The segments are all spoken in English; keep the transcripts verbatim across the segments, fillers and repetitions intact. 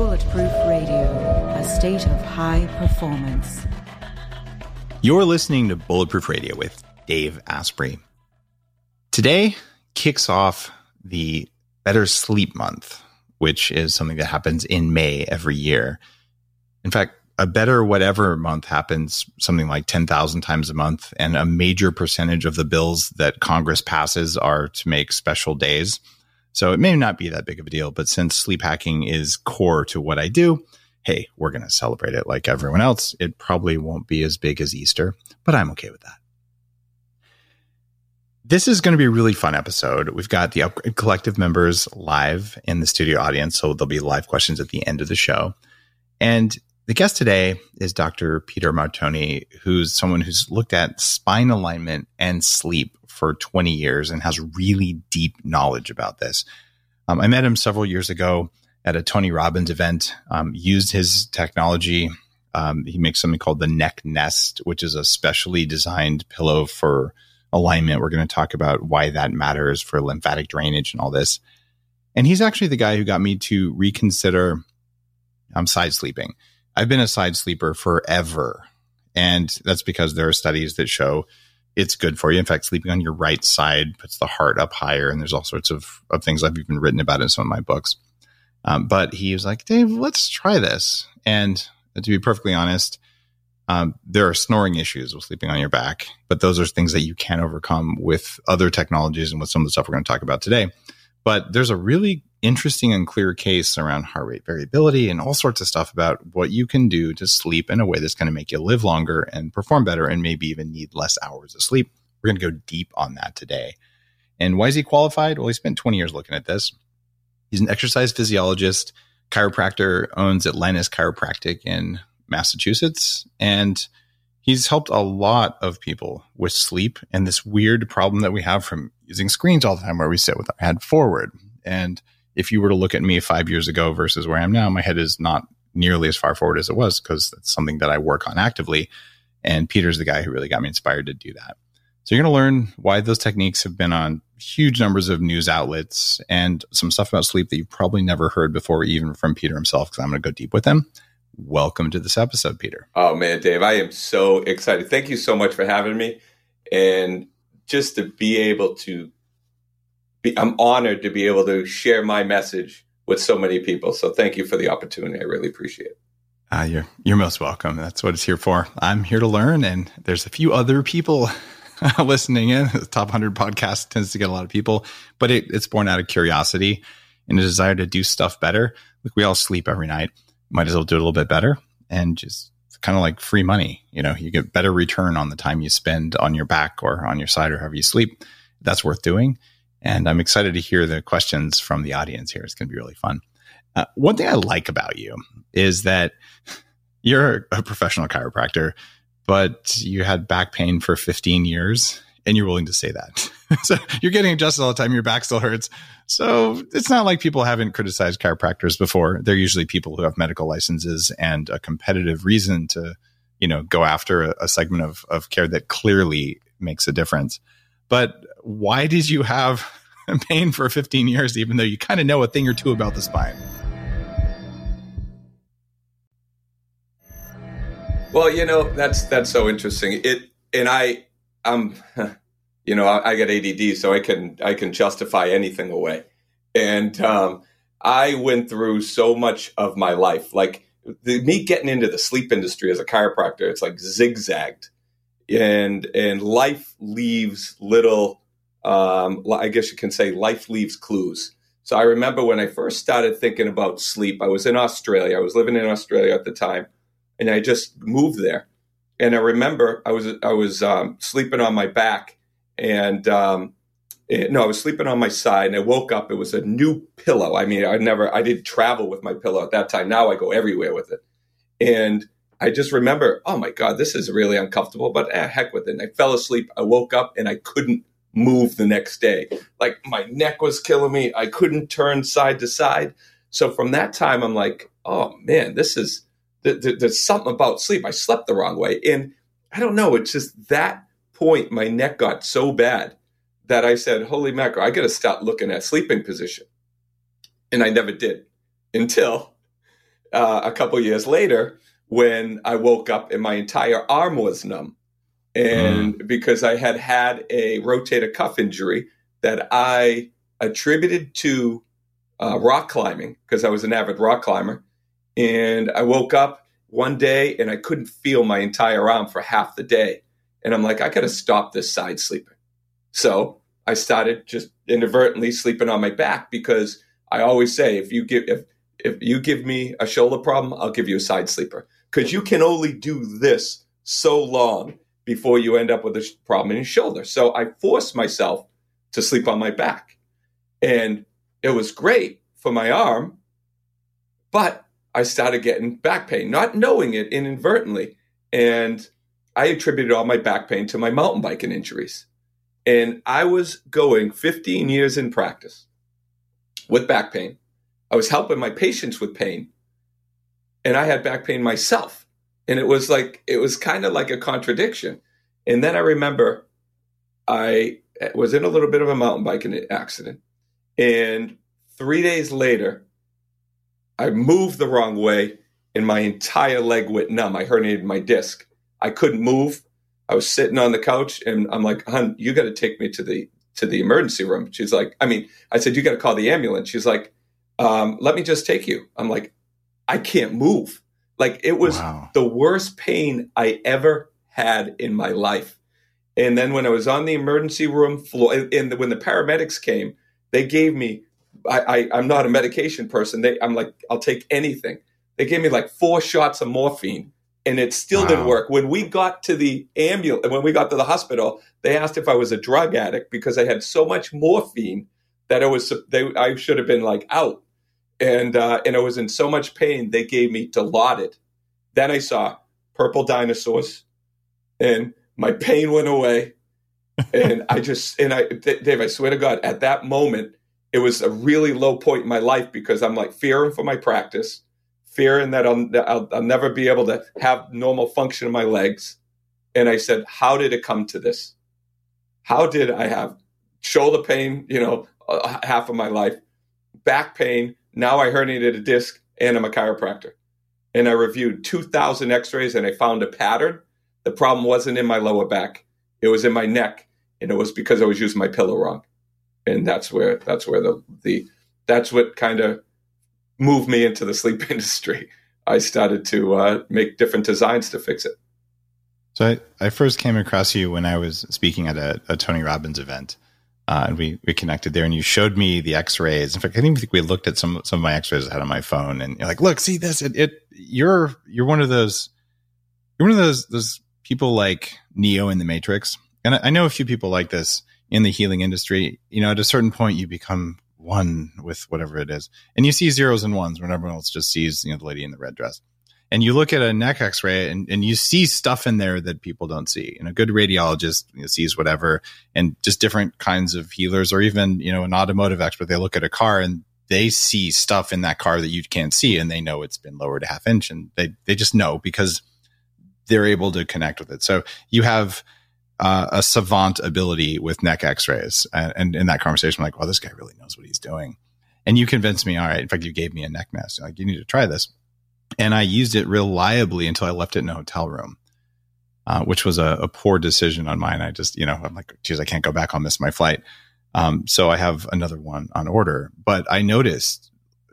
Bulletproof Radio, a state of high performance. You're listening to Bulletproof Radio with Dave Asprey. Today kicks off the Better Sleep Month, which is something that happens in May every year. In fact, a Better Whatever month happens something like ten thousand times a month, and a major percentage of the bills that Congress passes are to make special days. So it may not be that big of a deal, but since sleep hacking is core to what I do, hey, we're going to celebrate it like everyone else. It probably won't be as big as Easter, but I'm okay with that. This is going to be a really fun episode. We've got the Upgrade Collective members live in the studio audience, so there'll be live questions at the end of the show. And the guest today is Doctor Peter Martoni, who's someone who's looked at spine alignment and sleep for twenty years and has really deep knowledge about this. Um, I met him several years ago at a Tony Robbins event, um, used his technology. Um, he makes something called the Neck Nest, which is a specially designed pillow for alignment. We're going to talk about why that matters for lymphatic drainage and all this. And he's actually the guy who got me to reconsider um, side sleeping. I've been a side sleeper forever. And that's because there are studies that show it's good for you. In fact, sleeping on your right side puts the heart up higher. And there's all sorts of, of things I've even written about in some of my books. Um, but he was like, Dave, let's try this. And to be perfectly honest, um, there are snoring issues with sleeping on your back, but those are things that you can overcome with other technologies and with some of the stuff we're going to talk about today. But there's a really interesting and clear case around heart rate variability and all sorts of stuff about what you can do to sleep in a way that's going to make you live longer and perform better and maybe even need less hours of sleep. We're going to go deep on that today. And why is he qualified? Well, he spent twenty years looking at this. He's an exercise physiologist, chiropractor, owns Atlantis Chiropractic in Massachusetts, and he's helped a lot of people with sleep and this weird problem that we have from using screens all the time where we sit with our head forward. And if you were to look at me five years ago versus where I am now, my head is not nearly as far forward as it was because that's something that I work on actively. And Peter's the guy who really got me inspired to do that. So you're going to learn why those techniques have been on huge numbers of news outlets and some stuff about sleep that you've probably never heard before, even from Peter himself, because I'm going to go deep with him. Welcome to this episode, Peter. Oh, man, Dave, I am so excited. Thank you so much for having me. And just to be able to be, I'm honored to be able to share my message with so many people. So thank you for the opportunity. I really appreciate it. Uh, you're, you're most welcome. That's what it's here for. I'm here to learn. And there's a few other people listening in. The Top one hundred podcast tends to get a lot of people, but it, it's born out of curiosity and a desire to do stuff better. Like we all sleep every night. Might as well do it a little bit better and just it's kind of like free money. You know, you get better return on the time you spend on your back or on your side or however you sleep. That's worth doing. And I'm excited to hear the questions from the audience here. It's going to be really fun. Uh, one thing I like about you is that you're a professional chiropractor, but you had back pain for fifteen years and you're willing to say that. So you're getting adjusted all the time. Your back still hurts. So it's not like people haven't criticized chiropractors before. They're usually people who have medical licenses and a competitive reason to, you know, go after a, a segment of, of care that clearly makes a difference. But why did you have pain for fifteen years, even though you kind of know a thing or two about the spine? Well, you know, that's that's so interesting. It and I, I'm, you know, I, I get A D D, so I can I can justify anything away. And um, I went through so much of my life, like the, me getting into the sleep industry as a chiropractor. It's like zigzagged, and and life leaves little. Um, I guess you can say life leaves clues. So I remember when I first started thinking about sleep, I was in Australia. I was living in Australia at the time. And I just moved there. And I remember I was I was um, sleeping on my back. And um, it, no, I was sleeping on my side. And I woke up. It was a new pillow. I mean, I never, I didn't travel with my pillow at that time. Now I go everywhere with it. And I just remember, oh my God, this is really uncomfortable. But eh, heck with it. And I fell asleep. I woke up and I couldn't move the next day. Like my neck was killing me. I couldn't turn side to side. So from that time, I'm like, oh man, this is, there's something about sleep. I slept the wrong way. And I don't know. It's just that point, my neck got so bad that I said, holy mackerel, I got to start looking at sleeping position. And I never did until uh, a couple years later, when I woke up and my entire arm was numb, and mm. because I had had a rotator cuff injury that I attributed to uh, rock climbing, because I was an avid rock climber, and I woke up one day and I couldn't feel my entire arm for half the day, and I'm like, I got to stop this side sleeping. So I started just inadvertently sleeping on my back, because I always say, if you give if if you give me a shoulder problem, I'll give you a side sleeper, because you can only do this so long before you end up with a problem in your shoulder. So I forced myself to sleep on my back, and it was great for my arm, but I started getting back pain, not knowing it inadvertently, and I attributed all my back pain to my mountain biking injuries. And I was going fifteen years in practice with back pain. I was helping my patients with pain, and I had back pain myself. And it was like, it was kind of like a contradiction. And then I remember I was in a little bit of a mountain biking accident. And three days later, I moved the wrong way and my entire leg went numb. I herniated my disc. I couldn't move. I was sitting on the couch and I'm like, hon, you got to take me to the to the emergency room. She's like, I mean, I said, you got to call the ambulance. She's like, um, let me just take you. I'm like, I can't move. Like, it was wow. the worst pain I ever had in my life. And then when I was on the emergency room floor, and when the paramedics came, they gave me, I, I, I'm not a medication person. They, I'm like, I'll take anything. They gave me like four shots of morphine, and it still wow. didn't work. When we got to the ambulance, when we got to the hospital, they asked if I was a drug addict, because I had so much morphine that I was, they, I should have been like out. And uh, and I was in so much pain, they gave me Dilaudid. Then I saw purple dinosaurs, and my pain went away. And I just, and I, Dave, I swear to God, at that moment, it was a really low point in my life, because I'm like fearing for my practice, fearing that I'll, I'll, I'll never be able to have normal function in my legs. And I said, how did it come to this? How did I have shoulder pain, you know, uh, half of my life, back pain? Now I herniated a disc, and I'm a chiropractor. And I reviewed two thousand x-rays, and I found a pattern. The problem wasn't in my lower back. It was in my neck, and it was because I was using my pillow wrong. And that's where that's where the the that's what kind of moved me into the sleep industry. I started to uh, make different designs to fix it. So I, I first came across you when I was speaking at a, a Tony Robbins event. Uh, and we, we connected there, and you showed me the x-rays. In fact, I didn't even think we looked at some, some of my x-rays I had on my phone, and you're like, look, see this, it, it, you're, you're one of those, you're one of those, those people like Neo in the Matrix. And I, I know a few people like this in the healing industry. You know, at a certain point, you become one with whatever it is, and you see zeros and ones when everyone else just sees, you know, the lady in the red dress. And you look at a neck x-ray, and, and you see stuff in there that people don't see. And a good radiologist, you know, sees whatever, and just different kinds of healers, or even, you know, an automotive expert, they look at a car and they see stuff in that car that you can't see, and they know it's been lowered a half inch, and they, they just know because they're able to connect with it. So you have uh, a savant ability with neck x-rays. And, and in that conversation, I'm like, well, this guy really knows what he's doing. And you convinced me, all right, in fact, you gave me a neck mask. You're like, you need to try this. And I used it reliably until I left it in a hotel room, uh, which was a, a poor decision on mine. I just, you know, I'm like, geez, I can't go back. I'll miss my flight. Um, so I have another one on order. But I noticed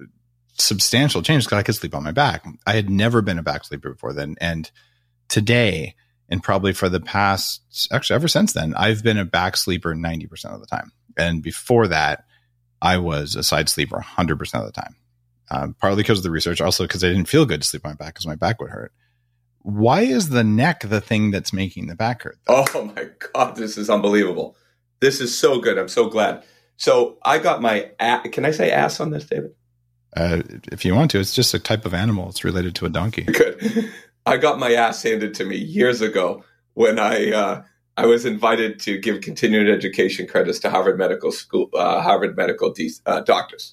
substantial changes because I could sleep on my back. I had never been a back sleeper before then. And today, and probably for the past, actually ever since then, I've been a back sleeper ninety percent of the time. And before that, I was a side sleeper one hundred percent of the time. Um, partly because of the research, also because I didn't feel good to sleep on my back because my back would hurt. Why is the neck the thing that's making the back hurt, though? Oh my God, this is unbelievable. This is so good. I'm so glad. So I got my, a- can I say ass on this, David? Uh, if you want to, it's just a type of animal. It's related to a donkey. Good. I got my ass handed to me years ago when I uh, I was invited to give continuing education credits to Harvard Medical School, uh, Harvard Medical de- uh, doctors.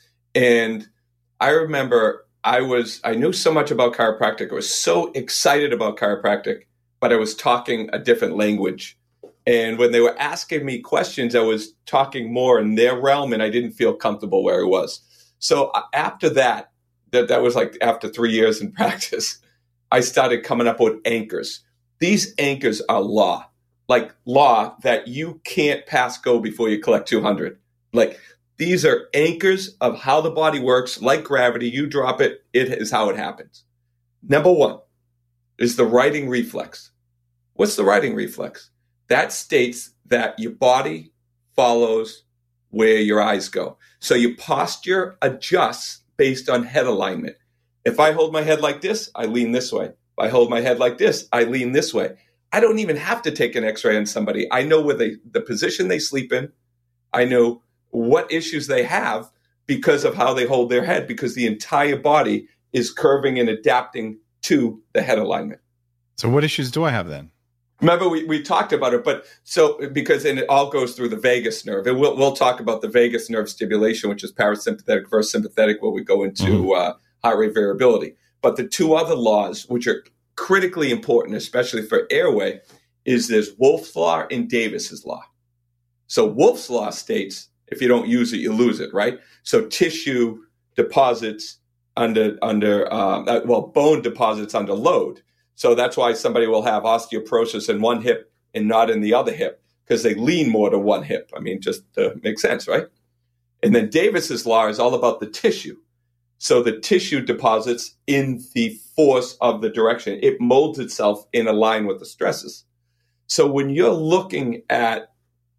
And I remember I was, I knew so much about chiropractic. I was so excited about chiropractic, but I was talking a different language. And when they were asking me questions, I was talking more in their realm, and I didn't feel comfortable where I was. So after that, that that was like after three years in practice, I started coming up with anchors. These anchors are law, like law that you can't pass go before you collect two hundred. Like these are anchors of how the body works, like gravity. You drop it, it is how it happens. Number one is the righting reflex. What's the righting reflex? That states that your body follows where your eyes go. So your posture adjusts based on head alignment. If I hold my head like this, I lean this way. If I hold my head like this, I lean this way. I don't even have to take an x-ray on somebody. I know where they, the position they sleep in. I know what issues they have because of how they hold their head, because the entire body is curving and adapting to the head alignment. So what issues do I have then? Remember, we, we talked about it, but so because and it all goes through the vagus nerve. And we'll, we'll talk about the vagus nerve stimulation, which is parasympathetic versus sympathetic, where we go into mm-hmm. uh, heart rate variability. But the two other laws, which are critically important, especially for airway, is there's Wolff's Law and Davis's Law. So Wolff's Law states, if you don't use it, you lose it, right? So tissue deposits under, under um, uh, well, bone deposits under load. So that's why somebody will have osteoporosis in one hip and not in the other hip, because they lean more to one hip. I mean, just to make sense, right? And then Davis's Law is all about the tissue. So the tissue deposits in the force of the direction. It molds itself in a line with the stresses. So when you're looking at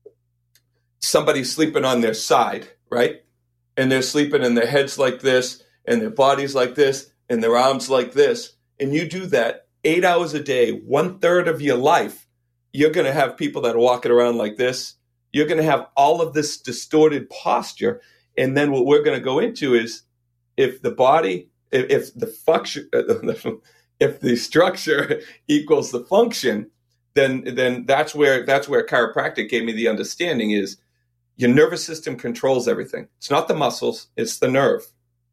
somebody sleeping on their side, right? And they're sleeping and their head's like this and their body's like this and their arms like this. And you do that eight hours a day, one third of your life, you're going to have people that are walking around like this. You're going to have all of this distorted posture. And then what we're going to go into is if the body, if, if the function, if the structure equals the function, then then that's where that's where chiropractic gave me the understanding is your nervous system controls everything. It's not the muscles, it's the nerve.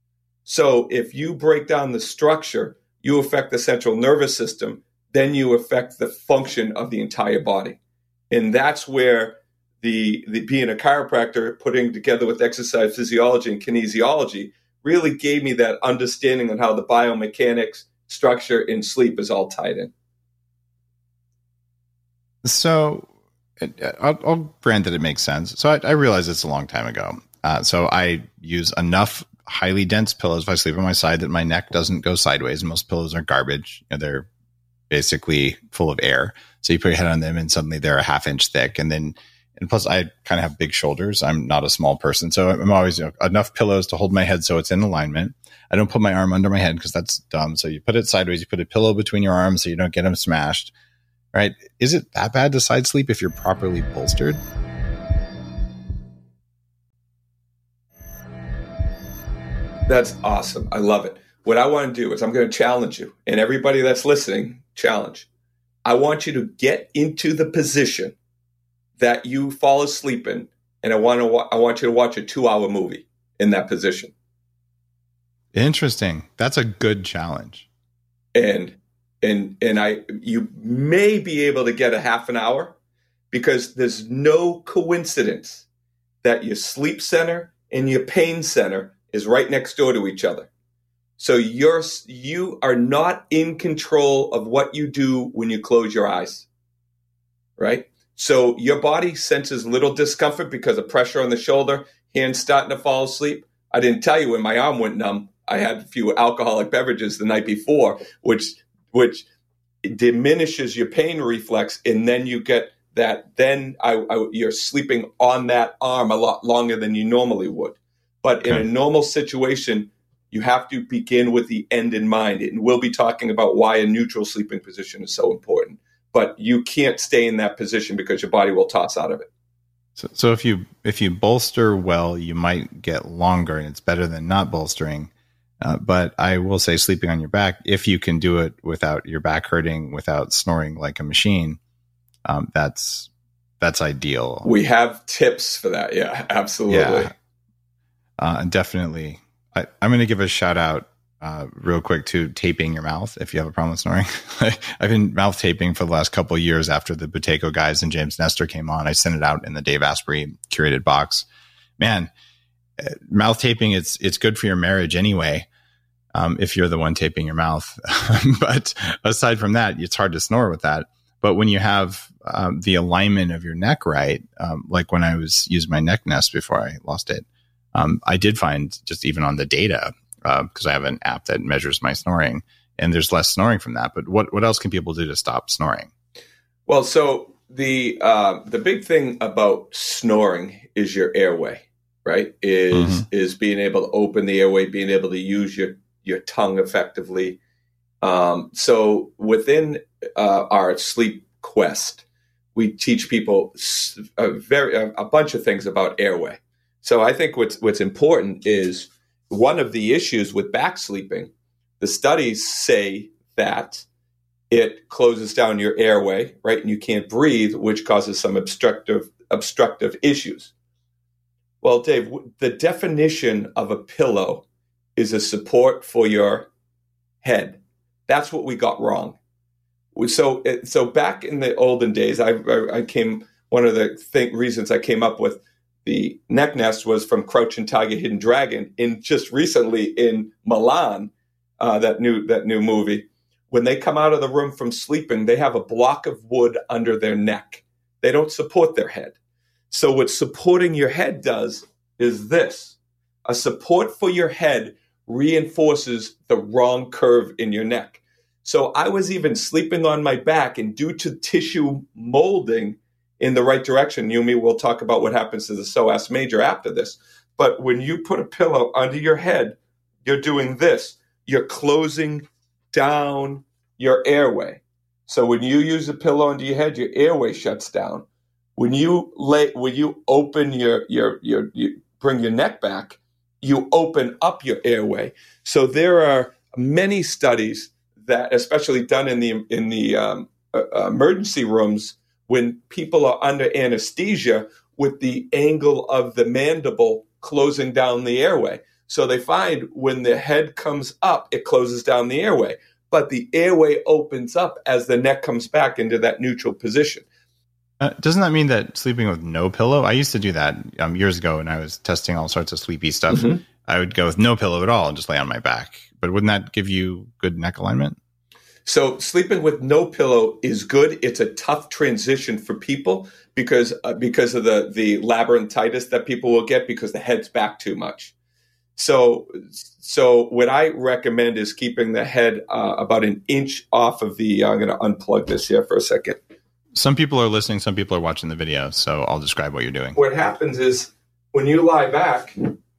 So if you break down the structure, you affect the central nervous system, then you affect the function of the entire body. And that's where the, the being a chiropractor, putting together with exercise physiology and kinesiology, really gave me that understanding on how the biomechanics, structure, and sleep is all tied in. So I'll, I'll grant that it makes sense. So I, I realize it's a long time ago. Uh, so I use enough highly dense pillows if I sleep on my side that my neck doesn't go sideways. Most pillows are garbage. You know, they're basically full of air. So you put your head on them and suddenly they're a half inch thick. And then, and plus I kind of have big shoulders. I'm not a small person. So I'm always, you know, enough pillows to hold my head so it's in alignment. I don't put my arm under my head because that's dumb. So you put it sideways, you put a pillow between your arms so you don't get them smashed. Right? Is it that bad to side sleep if you're properly bolstered? That's awesome. I love it. What I want to do is I'm going to challenge you, and everybody that's listening, challenge. I want you to get into the position that you fall asleep in, and I want to. Wa- I want you to watch a two-hour movie in that position. Interesting. That's a good challenge. And and and I, you may be able to get a half an hour, because there's no coincidence that your sleep center and your pain center is right next door to each other. So you're, you are not in control of what you do when you close your eyes, right? So your body senses little discomfort because of pressure on the shoulder, hands starting to fall asleep. I didn't tell you when my arm went numb, I had a few alcoholic beverages the night before, which which diminishes your pain reflex, and then you get that, then I, I, you're sleeping on that arm a lot longer than you normally would. But in a normal situation, you have to begin with the end in mind. And we'll be talking about why a neutral sleeping position is so important. But you can't stay in that position because your body will toss out of it. So, so if you if you bolster well, you might get longer, and it's better than not bolstering. Uh, but I will say sleeping on your back, if you can do it without your back hurting, without snoring like a machine, um, that's that's ideal. We have tips for that. Yeah, absolutely. Yeah. Uh, definitely. I, I'm going to give a shout out uh, real quick to taping your mouth if you have a problem with snoring. I've been mouth taping for the last couple of years after the Buteyko guys and James Nestor came on. I sent it out in the Dave Asprey curated box. Man, uh, mouth taping, it's it's good for your marriage anyway. um, if you're the one taping your mouth. But aside from that, it's hard to snore with that. But when you have um, the alignment of your neck right, um, like when I was using my neck nest before I lost it, um, I did find just even on the data, because uh, I have an app that measures my snoring, and there's less snoring from that. But what, what else can people do to stop snoring? Well, so the uh, the big thing about snoring is your airway, right? Is mm-hmm. is being able to open the airway, being able to use your your tongue effectively. Um, so within uh, our Sleep Quest, we teach people a very a, a bunch of things about airway. So I think what's what's important is one of the issues with back sleeping. The studies say that it closes down your airway, right, and you can't breathe, which causes some obstructive obstructive issues. Well, Dave, the definition of a pillow is a support for your head. That's what we got wrong. So, so back in the olden days, I, I came. One of the th- reasons I came up with the neck nest was from Crouching Tiger, Hidden Dragon. In just recently in Milan, uh, that new that new movie, when they come out of the room from sleeping, they have a block of wood under their neck. They don't support their head. So what supporting your head does is this: a support for your head reinforces the wrong curve in your neck. So I was even sleeping on my back, and due to tissue molding in the right direction, you and me will talk about what happens to the psoas major after this. But when you put a pillow under your head, you're doing this. You're closing down your airway. So when you use a pillow under your head, your airway shuts down. When you lay, when you open your your your, you bring your neck back, you open up your airway. So there are many studies that, especially done in the in the um, uh, emergency rooms, when people are under anesthesia, with the angle of the mandible closing down the airway. So they find when the head comes up, it closes down the airway, but the airway opens up as the neck comes back into that neutral position. Uh, doesn't that mean that sleeping with no pillow? I used to do that um, years ago when I was testing all sorts of sleepy stuff. Mm-hmm. I would go with no pillow at all and just lay on my back. But wouldn't that give you good neck alignment? So sleeping with no pillow is good. It's a tough transition for people because uh, because of the the labyrinthitis that people will get because the head's back too much. So so what I recommend is keeping the head uh, about an inch off of the. Uh, I'm going to unplug this here for a second. Some people are listening. Some people are watching the video. So I'll describe what you're doing. What happens is when you lie back,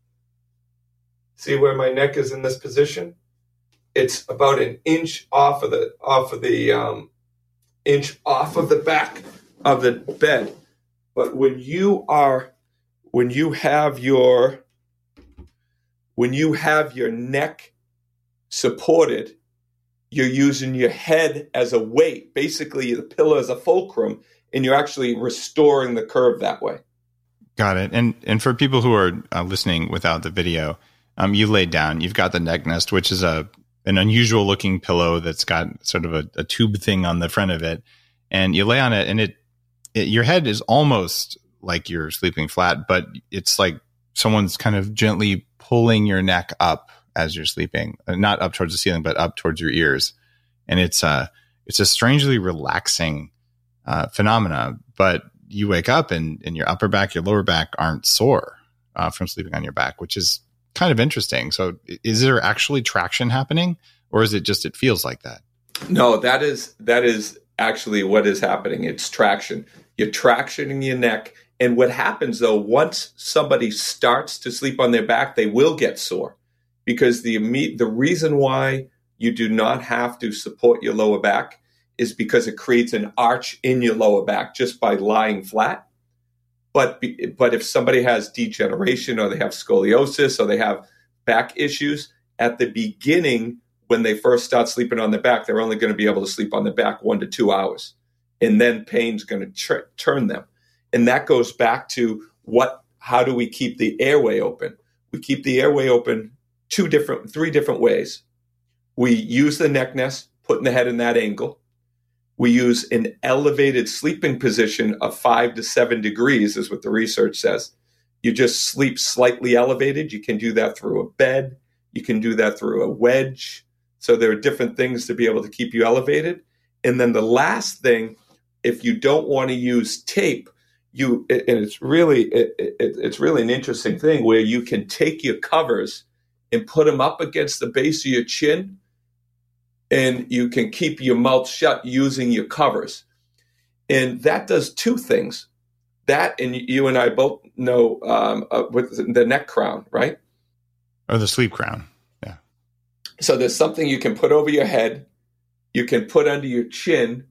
see where my neck is in this position? It's about an inch off of the off of the um, inch off of the back of the bed. But when you are when you have your when you have your neck supported, you're using your head as a weight. Basically, the pillow as a fulcrum, and you're actually restoring the curve that way. Got it. And and for people who are uh, listening without the video, um, you laid down. You've got the neck nest, which is a an unusual looking pillow that's got sort of a, a tube thing on the front of it, and you lay on it, and it, it your head is almost like you're sleeping flat, but it's like someone's kind of gently pulling your neck up as you're sleeping, not up towards the ceiling, but up towards your ears. And it's a, it's a strangely relaxing uh, phenomena, but you wake up and, and your upper back, your lower back aren't sore uh, from sleeping on your back, which is kind of interesting. So is there actually traction happening, or is it just, it feels like that? No, that is, that is actually what is happening. It's traction. You're tractioning your neck. And what happens though, once somebody starts to sleep on their back, they will get sore. Because the the reason why you do not have to support your lower back is because it creates an arch in your lower back just by lying flat. But but if somebody has degeneration or they have scoliosis or they have back issues, at the beginning, when they first start sleeping on their back, they're only going to be able to sleep on their back one to two hours. And then pain's going to tr- turn them. And that goes back to what? How do we keep the airway open? We keep the airway open two different, three different ways. We use the neck nest, putting the head in that angle. We use an elevated sleeping position of five to seven degrees, is what the research says. You just sleep slightly elevated. You can do that through a bed. You can do that through a wedge. So there are different things to be able to keep you elevated. And then the last thing, if you don't want to use tape, you and it's really it, it, it's really an interesting thing where you can take your covers and put them up against the base of your chin, and you can keep your mouth shut using your covers. And that does two things. That, and you and I both know um, uh, with the neck crown, right? Or the sleep crown. Yeah. So there's something you can put over your head, you can put under your chin,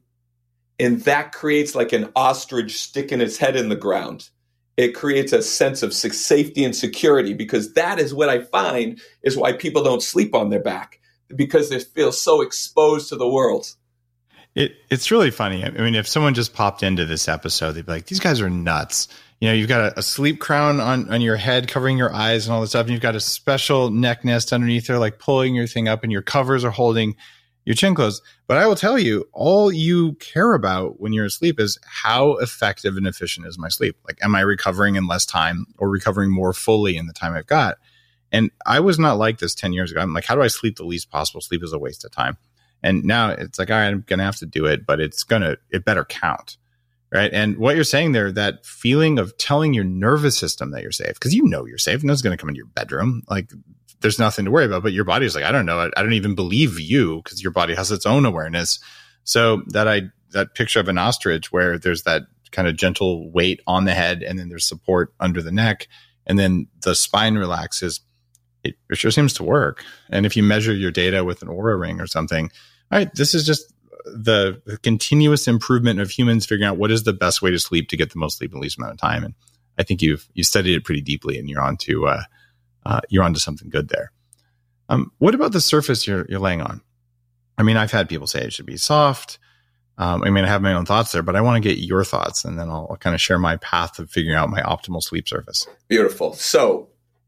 and that creates like an ostrich sticking its head in the ground. It creates a sense of safety and security, because that is what I find is why people don't sleep on their back, because they feel so exposed to the world. It, it's really funny. I mean, if someone just popped into this episode, they'd be like, these guys are nuts. You know, you've got a, a sleep crown on, on your head covering your eyes and all this stuff. And you've got a special neck nest underneath there, like pulling your thing up, and your covers are holding your chin closed. But I will tell you, all you care about when you're asleep is how effective and efficient is my sleep. Like, am I recovering in less time or recovering more fully in the time I've got? And I was not like this ten years ago. I'm like, how do I sleep the least possible? Sleep is a waste of time. And now it's like, all right, I'm going to have to do it, but it's going to, it better count. Right. And what you're saying there, that feeling of telling your nervous system that you're safe, because you know you're safe. No one's going to come into your bedroom. Like, there's nothing to worry about, but your body's like, I don't know. I, I don't even believe you, because your body has its own awareness. So that I, that picture of an ostrich where there's that kind of gentle weight on the head, and then there's support under the neck, and then the spine relaxes. It, it sure seems to work. And if you measure your data with an Oura ring or something, all right, this is just the, the continuous improvement of humans figuring out what is the best way to sleep to get the most sleep in the least amount of time. And I think you've you studied it pretty deeply, and you're on to uh, uh, you're onto something good there. Um, what about the surface you're you're laying on? I mean, I've had people say it should be soft. Um, I mean, I have my own thoughts there, but I want to get your thoughts, and then I'll, I'll kind of share my path of figuring out my optimal sleep surface. Beautiful. So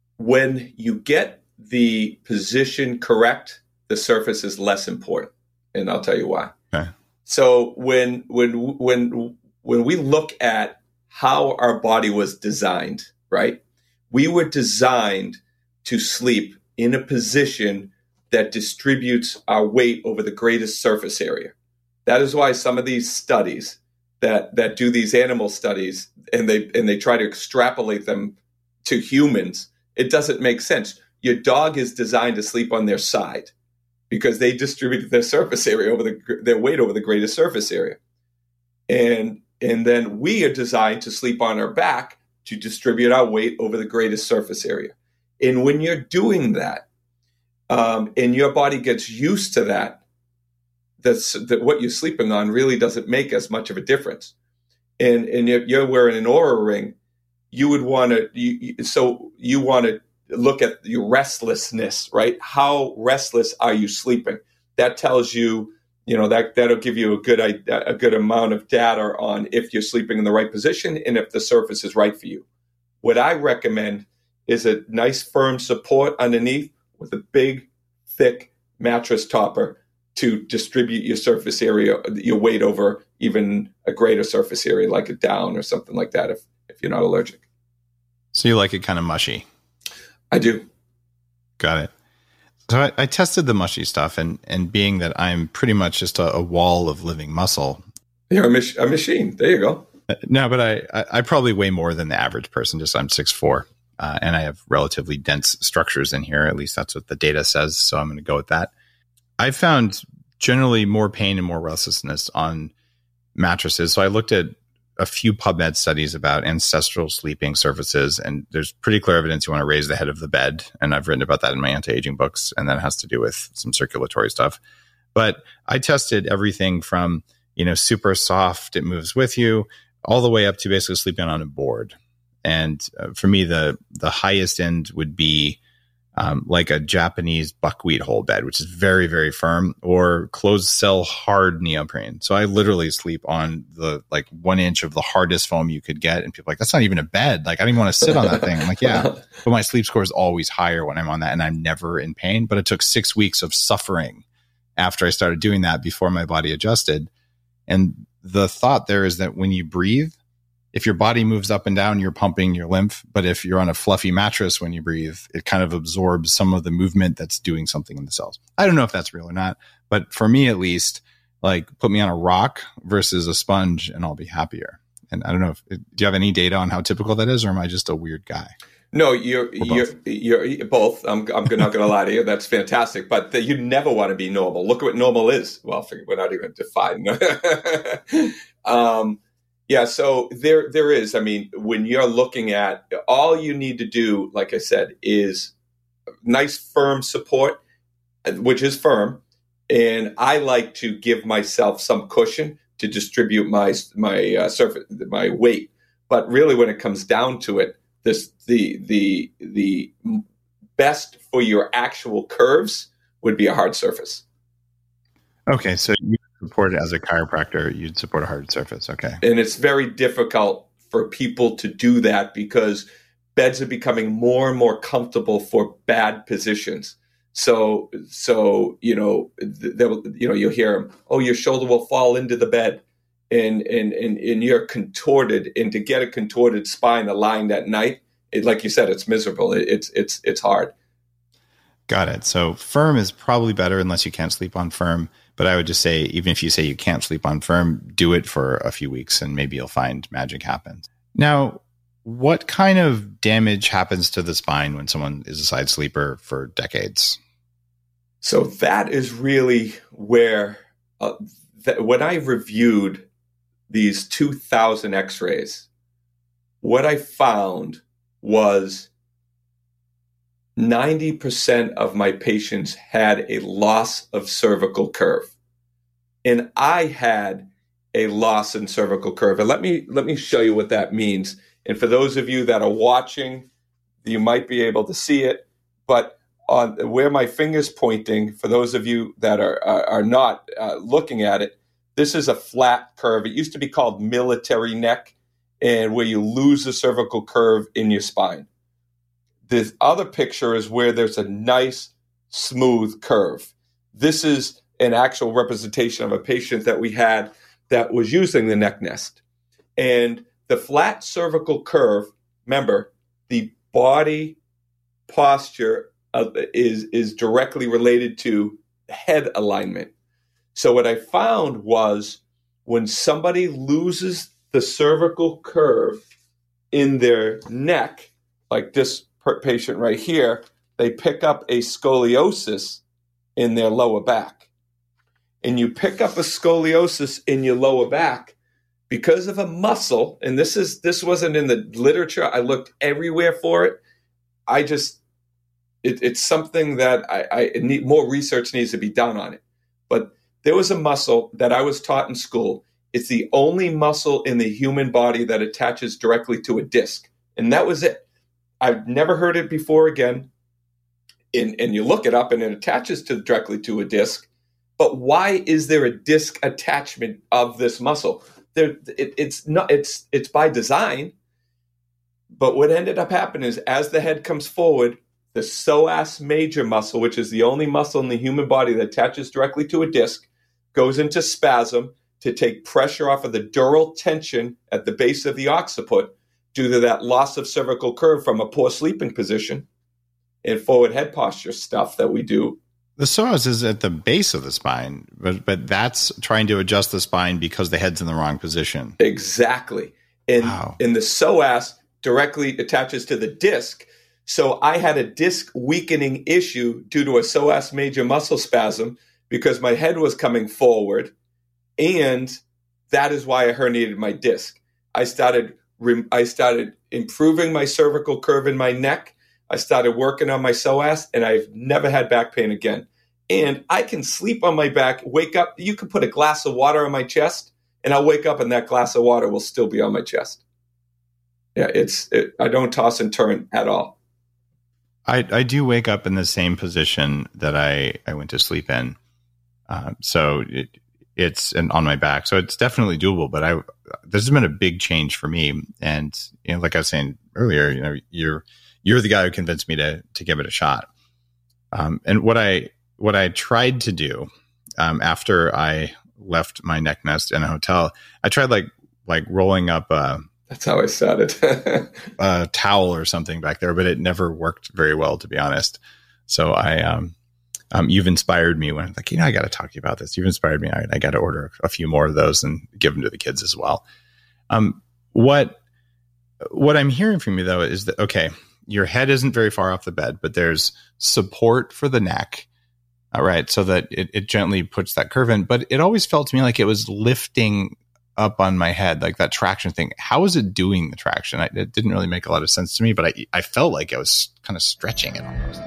when you get the position correct, the surface is less important, and I'll tell you why. Okay. So when when when when we look at how our body was designed, right? We were designed to sleep in a position that distributes our weight over the greatest surface area. That is why some of these studies that that do these animal studies, and they and they try to extrapolate them to humans, it doesn't make sense. Your dog is designed to sleep on their side, because they distribute their surface area over the their weight over the greatest surface area. And and then we are designed to sleep on our back to distribute our weight over the greatest surface area. And when you're doing that, um, and your body gets used to that, that's that what you're sleeping on really doesn't make as much of a difference. And and if you're wearing an Oura ring, you would want to you, so you want to look at your restlessness, right? How restless are you sleeping? That tells you, you know, that that'll give you a good a good amount of data on if you're sleeping in the right position and if the surface is right for you. What I recommend is a nice firm support underneath with a big, thick mattress topper to distribute your surface area, your weight over even a greater surface area, like a down or something like that, if if you're not allergic. So you like it kind of mushy? I do. Got it. So I, I tested the mushy stuff, and and being that I'm pretty much just a, a wall of living muscle. You're a, mach- a machine. There you go. No, but I, I, I probably weigh more than the average person. Just I'm six foot four, uh, and I have relatively dense structures in here. At least that's what the data says. So I'm going to go with that. I found generally more pain and more restlessness on mattresses. So I looked at a few PubMed studies about ancestral sleeping surfaces, and there's pretty clear evidence you want to raise the head of the bed. And I've written about that in my anti-aging books, and that has to do with some circulatory stuff. But I tested everything from, you know, super soft, it moves with you, all the way up to basically sleeping on a board. And uh, for me, the the highest end would be um, like a Japanese buckwheat whole bed, which is very, very firm, or closed cell hard neoprene. So I literally sleep on the like one inch of the hardest foam you could get. And people are like, that's not even a bed. Like, I don't even want to sit on that thing. I'm like, yeah, but my sleep score is always higher when I'm on that, and I'm never in pain. But it took six weeks of suffering after I started doing that before my body adjusted. And the thought there is that when you breathe, if your body moves up and down, you're pumping your lymph. But if you're on a fluffy mattress when you breathe, it kind of absorbs some of the movement that's doing something in the cells. I don't know if that's real or not, but for me at least, like put me on a rock versus a sponge and I'll be happier. And I don't know if, do you have any data on how typical that is, or am I just a weird guy? No, you're you're you're both. I'm I'm not going to lie to you. That's fantastic, but the, you never want to be normal. Look at what normal is. Well, we're not even defined. um, yeah, so there there is. I mean, when you're looking at, all you need to do, like I said, is nice firm support, which is firm, and I like to give myself some cushion to distribute my my uh, surface my weight. But really, when it comes down to it, this the the the best for your actual curves would be a hard surface. Okay, so you support it as a chiropractor, you'd support a hard surface. Okay. And it's very difficult for people to do that because beds are becoming more and more comfortable for bad positions. So, so you know, they will, you know, you'll hear them, oh, your shoulder will fall into the bed, and and and, and you're contorted. And to get a contorted spine aligned at night, it, like you said, it's miserable. It, it's it's it's hard. Got it. So firm is probably better unless you can't sleep on firm. But I would just say, even if you say you can't sleep on firm, do it for a few weeks and maybe you'll find magic happens. Now, what kind of damage happens to the spine when someone is a side sleeper for decades? So that is really where, uh, th- when I reviewed these two thousand x-rays, what I found was ninety percent of my patients had a loss of cervical curve. And I had a loss in cervical curve. And let me let me show you what that means. And for those of you that are watching, you might be able to see it. But on where my finger's pointing, for those of you that are are, are not uh, looking at it, this is a flat curve. It used to be called military neck, and where you lose the cervical curve in your spine. This other picture is where there's a nice, smooth curve. This is an actual representation of a patient that we had that was using the neck nest. And the flat cervical curve, remember, the body posture uh, is, is directly related to head alignment. So what I found was when somebody loses the cervical curve in their neck, like this patient right here, they pick up a scoliosis in their lower back. And you pick up a scoliosis in your lower back because of a muscle, and this is this wasn't in the literature. I looked everywhere for it. I just, it, it's something that I, I need, more research needs to be done on it. But there was a muscle that I was taught in school. It's the only muscle in the human body that attaches directly to a disc. And that was it. I've never heard it before again. And, and you look it up and it attaches to directly to a disc. But why is there a disc attachment of this muscle? There, it, it's not. It's it's by design. But what ended up happening is, as the head comes forward, the psoas major muscle, which is the only muscle in the human body that attaches directly to a disc, goes into spasm to take pressure off of the dural tension at the base of the occiput, due to that loss of cervical curve from a poor sleeping position and forward head posture stuff that we do. The psoas is at the base of the spine, but but that's trying to adjust the spine because the head's in the wrong position. Exactly. And, wow. and the psoas directly attaches to the disc. So I had a disc weakening issue due to a psoas major muscle spasm because my head was coming forward, and that is why I herniated my disc. I started I started improving my cervical curve in my neck. I started working on my psoas, and I've never had back pain again. And I can sleep on my back, wake up. You can put a glass of water on my chest, and I'll wake up, and that glass of water will still be on my chest. Yeah, it's. It, I don't toss and turn at all. I, I do wake up in the same position that I, I went to sleep in. Uh, so it, it's an, on my back. So it's definitely doable, but I, there's been a big change for me. And, you know, like I was saying earlier, you know, you're, you're the guy who convinced me to, to give it a shot. Um, and what I, what I tried to do, um, after I left my neck nest in a hotel, I tried like, like rolling up a, That's how I started. a towel or something back there, but it never worked very well, to be honest. So I, um, um, you've inspired me when I'm like, you know, I got to talk to you about this. You've inspired me. I, I got to order a few more of those and give them to the kids as well. Um, what, what I'm hearing from you though, is that, okay, your head isn't very far off the bed, but there's support for the neck. All right. So that it, it gently puts that curve in, but it always felt to me like it was lifting up on my head, like that traction thing. How is it doing the traction? I, it didn't really make a lot of sense to me, but I, I felt like I was kind of stretching it almost.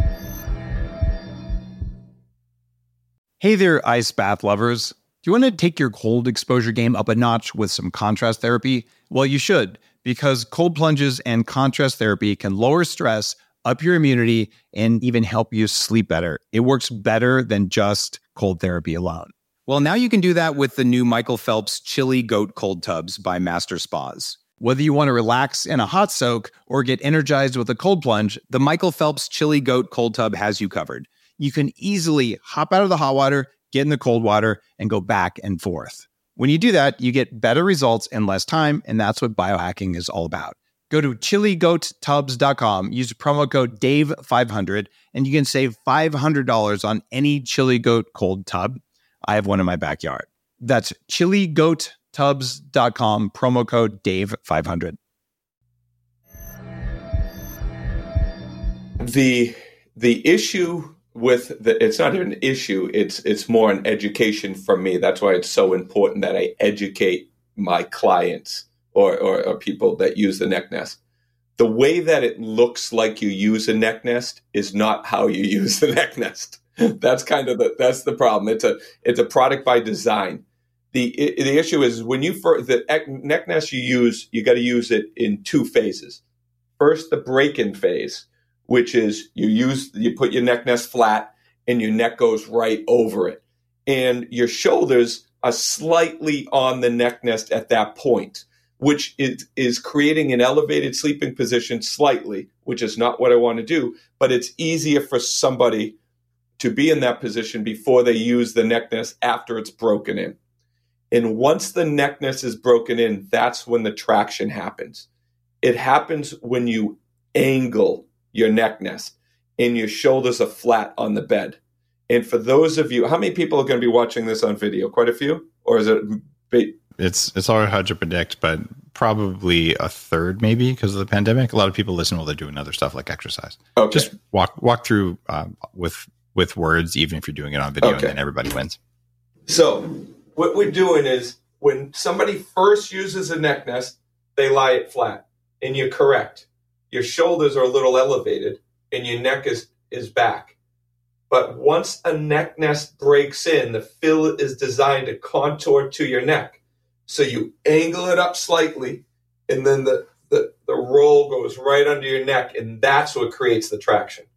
Hey there, ice bath lovers. Do you want to take your cold exposure game up a notch with some contrast therapy? Well, you should, because cold plunges and contrast therapy can lower stress, up your immunity, and even help you sleep better. It works better than just cold therapy alone. Well, now you can do that with the new Michael Phelps Chili Goat Cold Tubs by Master Spas. Whether you want to relax in a hot soak or get energized with a cold plunge, the Michael Phelps Chili Goat Cold Tub has you covered. You can easily hop out of the hot water, get in the cold water, and go back and forth. When you do that, you get better results in less time, and that's what biohacking is all about. Go to chili goat tubs dot com, use promo code Dave five hundred, and you can save five hundred dollars on any Chili Goat cold tub. I have one in my backyard. That's chili goat tubs dot com, promo code Dave five hundred. The the issue with the, it's not even an issue, it's it's more an education from me. That's why it's so important that I educate my clients or, or, or people that use the neck nest. The way that it looks like you use a neck nest is not how you use the neck nest. That's kind of the that's the problem. It's a it's a product by design. The it, the issue is when you for the neck nest you use, you got to use it in two phases. First, the break-in phase, which is you use you put your neck nest flat and your neck goes right over it, and your shoulders are slightly on the neck nest at that point, which is, is creating an elevated sleeping position slightly, which is not what I want to do, but it's easier for somebody to be in that position before they use the neck nest after it's broken in. And once the neck nest is broken in, that's when the traction happens. It happens when you angle your neck nest and your shoulders are flat on the bed. And for those of you, how many people are going to be watching this on video? Quite a few? Or is it... It's it's all hard to predict, but probably a third maybe because of the pandemic. A lot of people listen while they're doing other stuff like exercise. Okay. Just walk walk through um, with with words, even if you're doing it on video, okay. And then everybody wins. So what we're doing is when somebody first uses a neck nest, they lie it flat. And you're correct. Your shoulders are a little elevated and your neck is, is back. But once a neck nest breaks in, the fill is designed to contour to your neck. So you angle it up slightly, and then the, the, the roll goes right under your neck, and that's what creates the traction.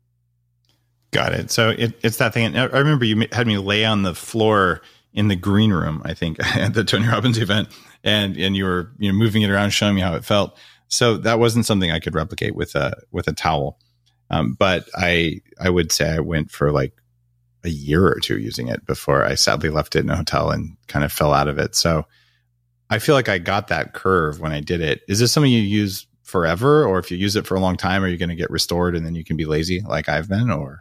Got it. So it, it's that thing. I remember you had me lay on the floor in the green room, I think, at the Tony Robbins event, and and you were you know moving it around, showing me how it felt. So that wasn't something I could replicate with a with a towel. Um, but I I would say I went for like a year or two using it before I sadly left it in a hotel and kind of fell out of it. So I feel like I got that curve when I did it. Is this something you use forever, or if you use it for a long time, are you going to get restored and then you can be lazy like I've been? Or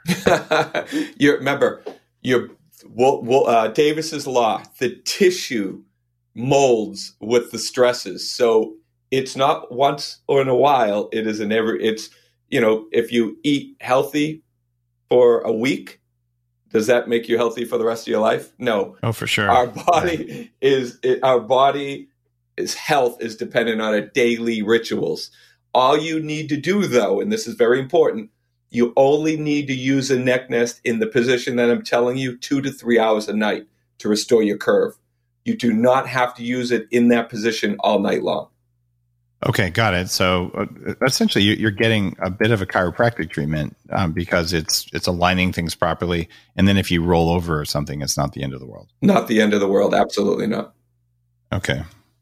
you remember, you're well, well, uh, Davis's law: the tissue molds with the stresses. So it's not once or in a while. It is in every. It's you know, if you eat healthy for a week, does that make you healthy for the rest of your life? No. Oh, for sure. Our body is it, our body is health is dependent on our daily rituals. All you need to do, though, and this is very important, you only need to use a neck nest in the position that I'm telling you two to three hours a night to restore your curve. You do not have to use it in that position all night long. Okay, got it. So uh, essentially, you're getting a bit of a chiropractic treatment um, because it's it's aligning things properly. And then if you roll over or something, it's not the end of the world. Not the end of the world. Absolutely not. Okay,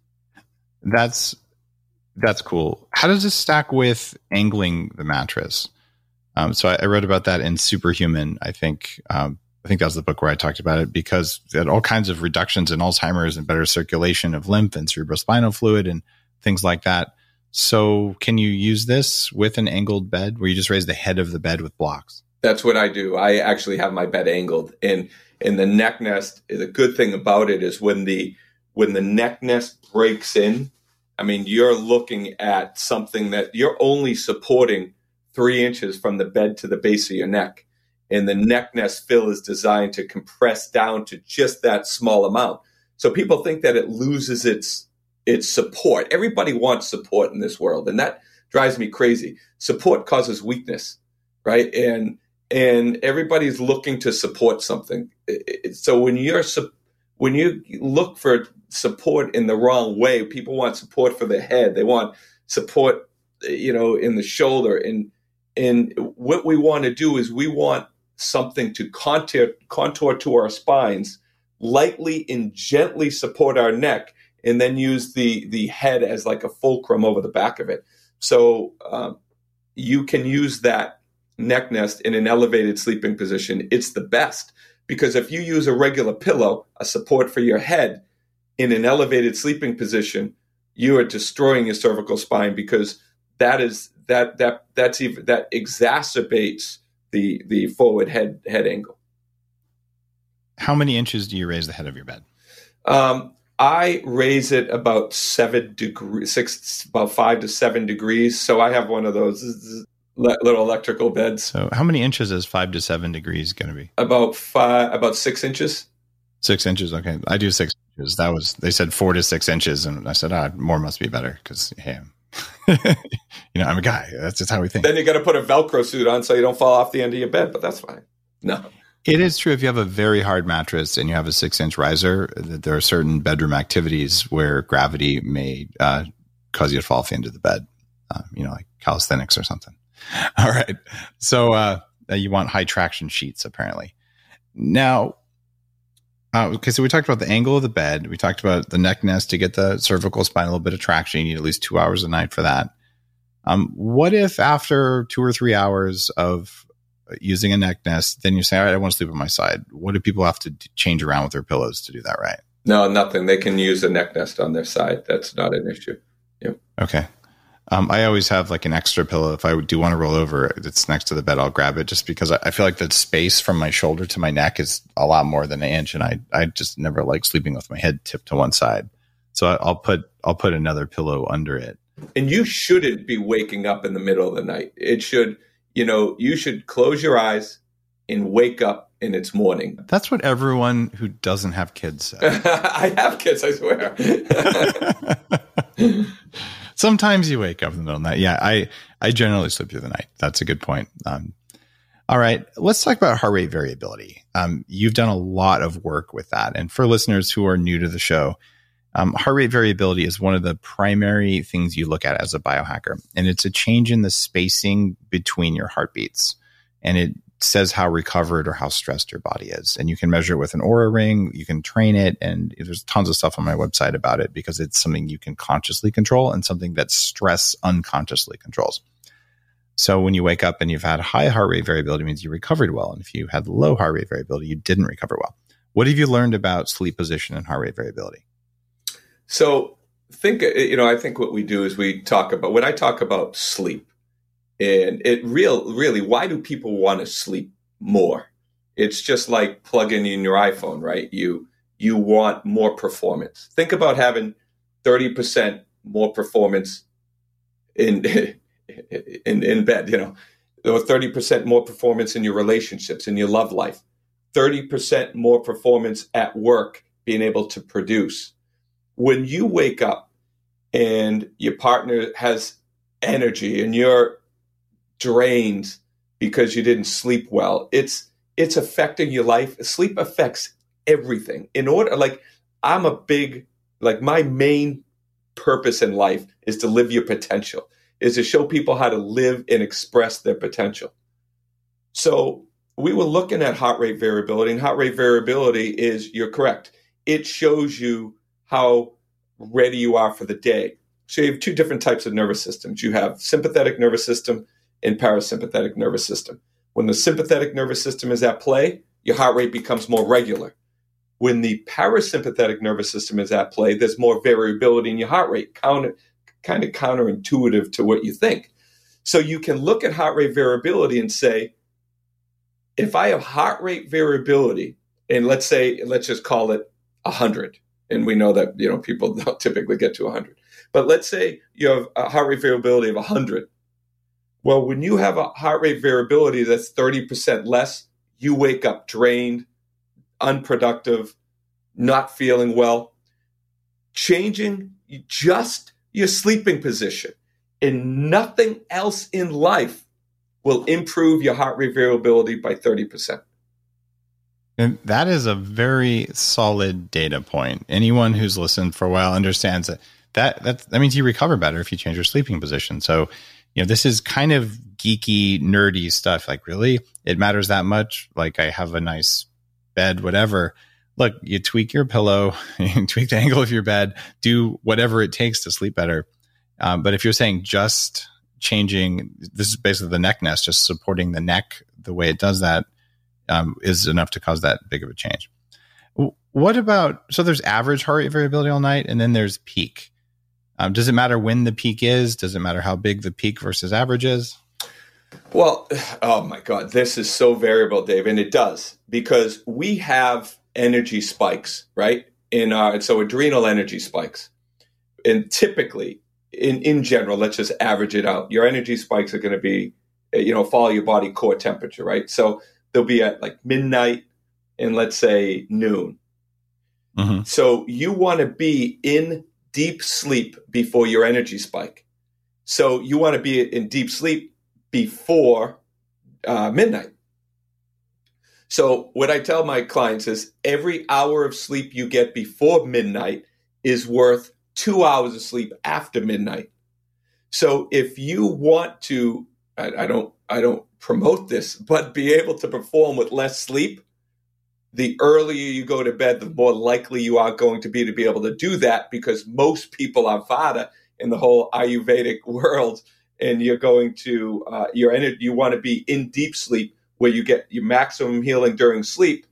that's that's cool. How does this stack with angling the mattress? Um, so I, I read about that in Superhuman. I think um, I think that was the book where I talked about it because it had all kinds of reductions in Alzheimer's and better circulation of lymph and cerebrospinal fluid and things like that. So can you use this with an angled bed where you just raise the head of the bed with blocks? That's what I do. I actually have my bed angled. And in the neck nest, the good thing about it is when the when the neck nest breaks in, I mean, you're looking at something that you're only supporting three inches from the bed to the base of your neck. And the neck nest fill is designed to compress down to just that small amount. So people think that it loses its its support. Everybody wants support in this world, and that drives me crazy. Support causes weakness, right? And and everybody's looking to support something. So when you're when you look for support in the wrong way, people want support for the head. They want support, you know, in the shoulder. And and what we want to do is we want something to contour contour to our spines, lightly and gently support our neck, and then use the the head as like a fulcrum over the back of it. So um, you can use that neck nest in an elevated sleeping position. It's the best, because if you use a regular pillow, a support for your head, in an elevated sleeping position, you are destroying your cervical spine, because that is that that that's even that exacerbates the the forward head head angle. How many inches do you raise the head of your bed? Um, I raise it about seven degrees, six, about five to seven degrees. So I have one of those little electrical beds. So how many inches is five to seven degrees going to be? About five, about six inches. Six inches. Okay. I do six inches. That was, they said four to six inches. And I said, ah, more must be better, because, hey, I'm, you know, I'm a guy. That's just how we think. Then you got to put a Velcro suit on so you don't fall off the end of your bed, but that's fine. No. It is true. If you have a very hard mattress and you have a six inch riser, that there are certain bedroom activities where gravity may uh, cause you to fall off the end of the bed, uh, you know, like calisthenics or something. All right. So uh, you want high traction sheets, apparently. Now, uh, okay, so we talked about the angle of the bed. We talked about the neck nest to get the cervical spine a little bit of traction. You need at least two hours a night for that. Um, what if after two or three hours of using a neck nest, then you say, all right, I want to sleep on my side? What do people have to d- change around with their pillows to do that right? No, nothing. They can use a neck nest on their side. That's not an issue. Yep. Okay. Um, I always have like an extra pillow. If I do want to roll over, it's next to the bed, I'll grab it, just because I, I feel like the space from my shoulder to my neck is a lot more than an inch. And I, I just never like sleeping with my head tipped to one side. So I, I'll put, I'll put another pillow under it. And you shouldn't be waking up in the middle of the night. It should, you know, you should close your eyes and wake up and it's morning. That's what everyone who doesn't have kids says. I have kids, I swear. Sometimes you wake up in the middle of the night. Yeah, I, I generally sleep through the night. That's a good point. Um, all right, let's talk about heart rate variability. Um, you've done a lot of work with that. And for listeners who are new to the show, Um, heart rate variability is one of the primary things you look at as a biohacker. And it's a change in the spacing between your heartbeats. And it says how recovered or how stressed your body is. And you can measure it with an Oura ring. You can train it. And there's tons of stuff on my website about it, because it's something you can consciously control and something that stress unconsciously controls. So when you wake up and you've had high heart rate variability, it means you recovered well. And if you had low heart rate variability, you didn't recover well. What have you learned about sleep position and heart rate variability? So think, you know, I think what we do is we talk about, when I talk about sleep, and it real, really, why do people want to sleep more? It's just like plugging in your iPhone, right? You, you want more performance. Think about having thirty percent more performance in, in, in bed, you know, or thirty percent more performance in your relationships, in your love life, thirty percent more performance at work, being able to produce. When you wake up and your partner has energy and you're drained because you didn't sleep well, it's it's affecting your life. Sleep affects everything. In order, like, I'm a big, like, my main purpose in life is to live your potential, is to show people how to live and express their potential. So we were looking at heart rate variability, and heart rate variability is, you're correct, it shows you how ready you are for the day. So you have two different types of nervous systems. You have sympathetic nervous system and parasympathetic nervous system. When the sympathetic nervous system is at play, your heart rate becomes more regular. When the parasympathetic nervous system is at play, there's more variability in your heart rate, counter, kind of counterintuitive to what you think. So you can look at heart rate variability and say, if I have heart rate variability, and let's say, let's just call it one hundred, and we know that, you know, people don't typically get to one hundred, but let's say you have a heart rate variability of one hundred. Well, when you have a heart rate variability that's thirty percent less, you wake up drained, unproductive, not feeling well. Changing just your sleeping position and nothing else in life will improve your heart rate variability by thirty percent. And that is a very solid data point. Anyone who's listened for a while understands that that, that, that means you recover better if you change your sleeping position. So, you know, this is kind of geeky, nerdy stuff. Like, really? It matters that much? Like, I have a nice bed, whatever. Look, you tweak your pillow, you tweak the angle of your bed, do whatever it takes to sleep better. Um, but if you're saying just changing, this is basically the neck nest, just supporting the neck the way it does that, um, is enough to cause that big of a change. What about, so there's average heart rate variability all night, and then there's peak. Um, does it matter when the peak is? Does it matter how big the peak versus average is? Well, oh my God, this is so variable, Dave, and it does, because we have energy spikes, right? In our, so adrenal energy spikes. And typically, in, in general, let's just average it out. Your energy spikes are going to be, you know, follow your body core temperature, right? So they'll be at like midnight and let's say noon. Mm-hmm. So you want to be in deep sleep before your energy spike. So you want to be in deep sleep before uh, midnight. So what I tell my clients is every hour of sleep you get before midnight is worth two hours of sleep after midnight. So if you want to, I, I don't, I don't promote this, but be able to perform with less sleep, the earlier you go to bed, the more likely you are going to be to be able to do that, because most people are Vata in the whole Ayurvedic world, and you're going to, uh, your energy, you want to be in deep sleep where you get your maximum healing during sleep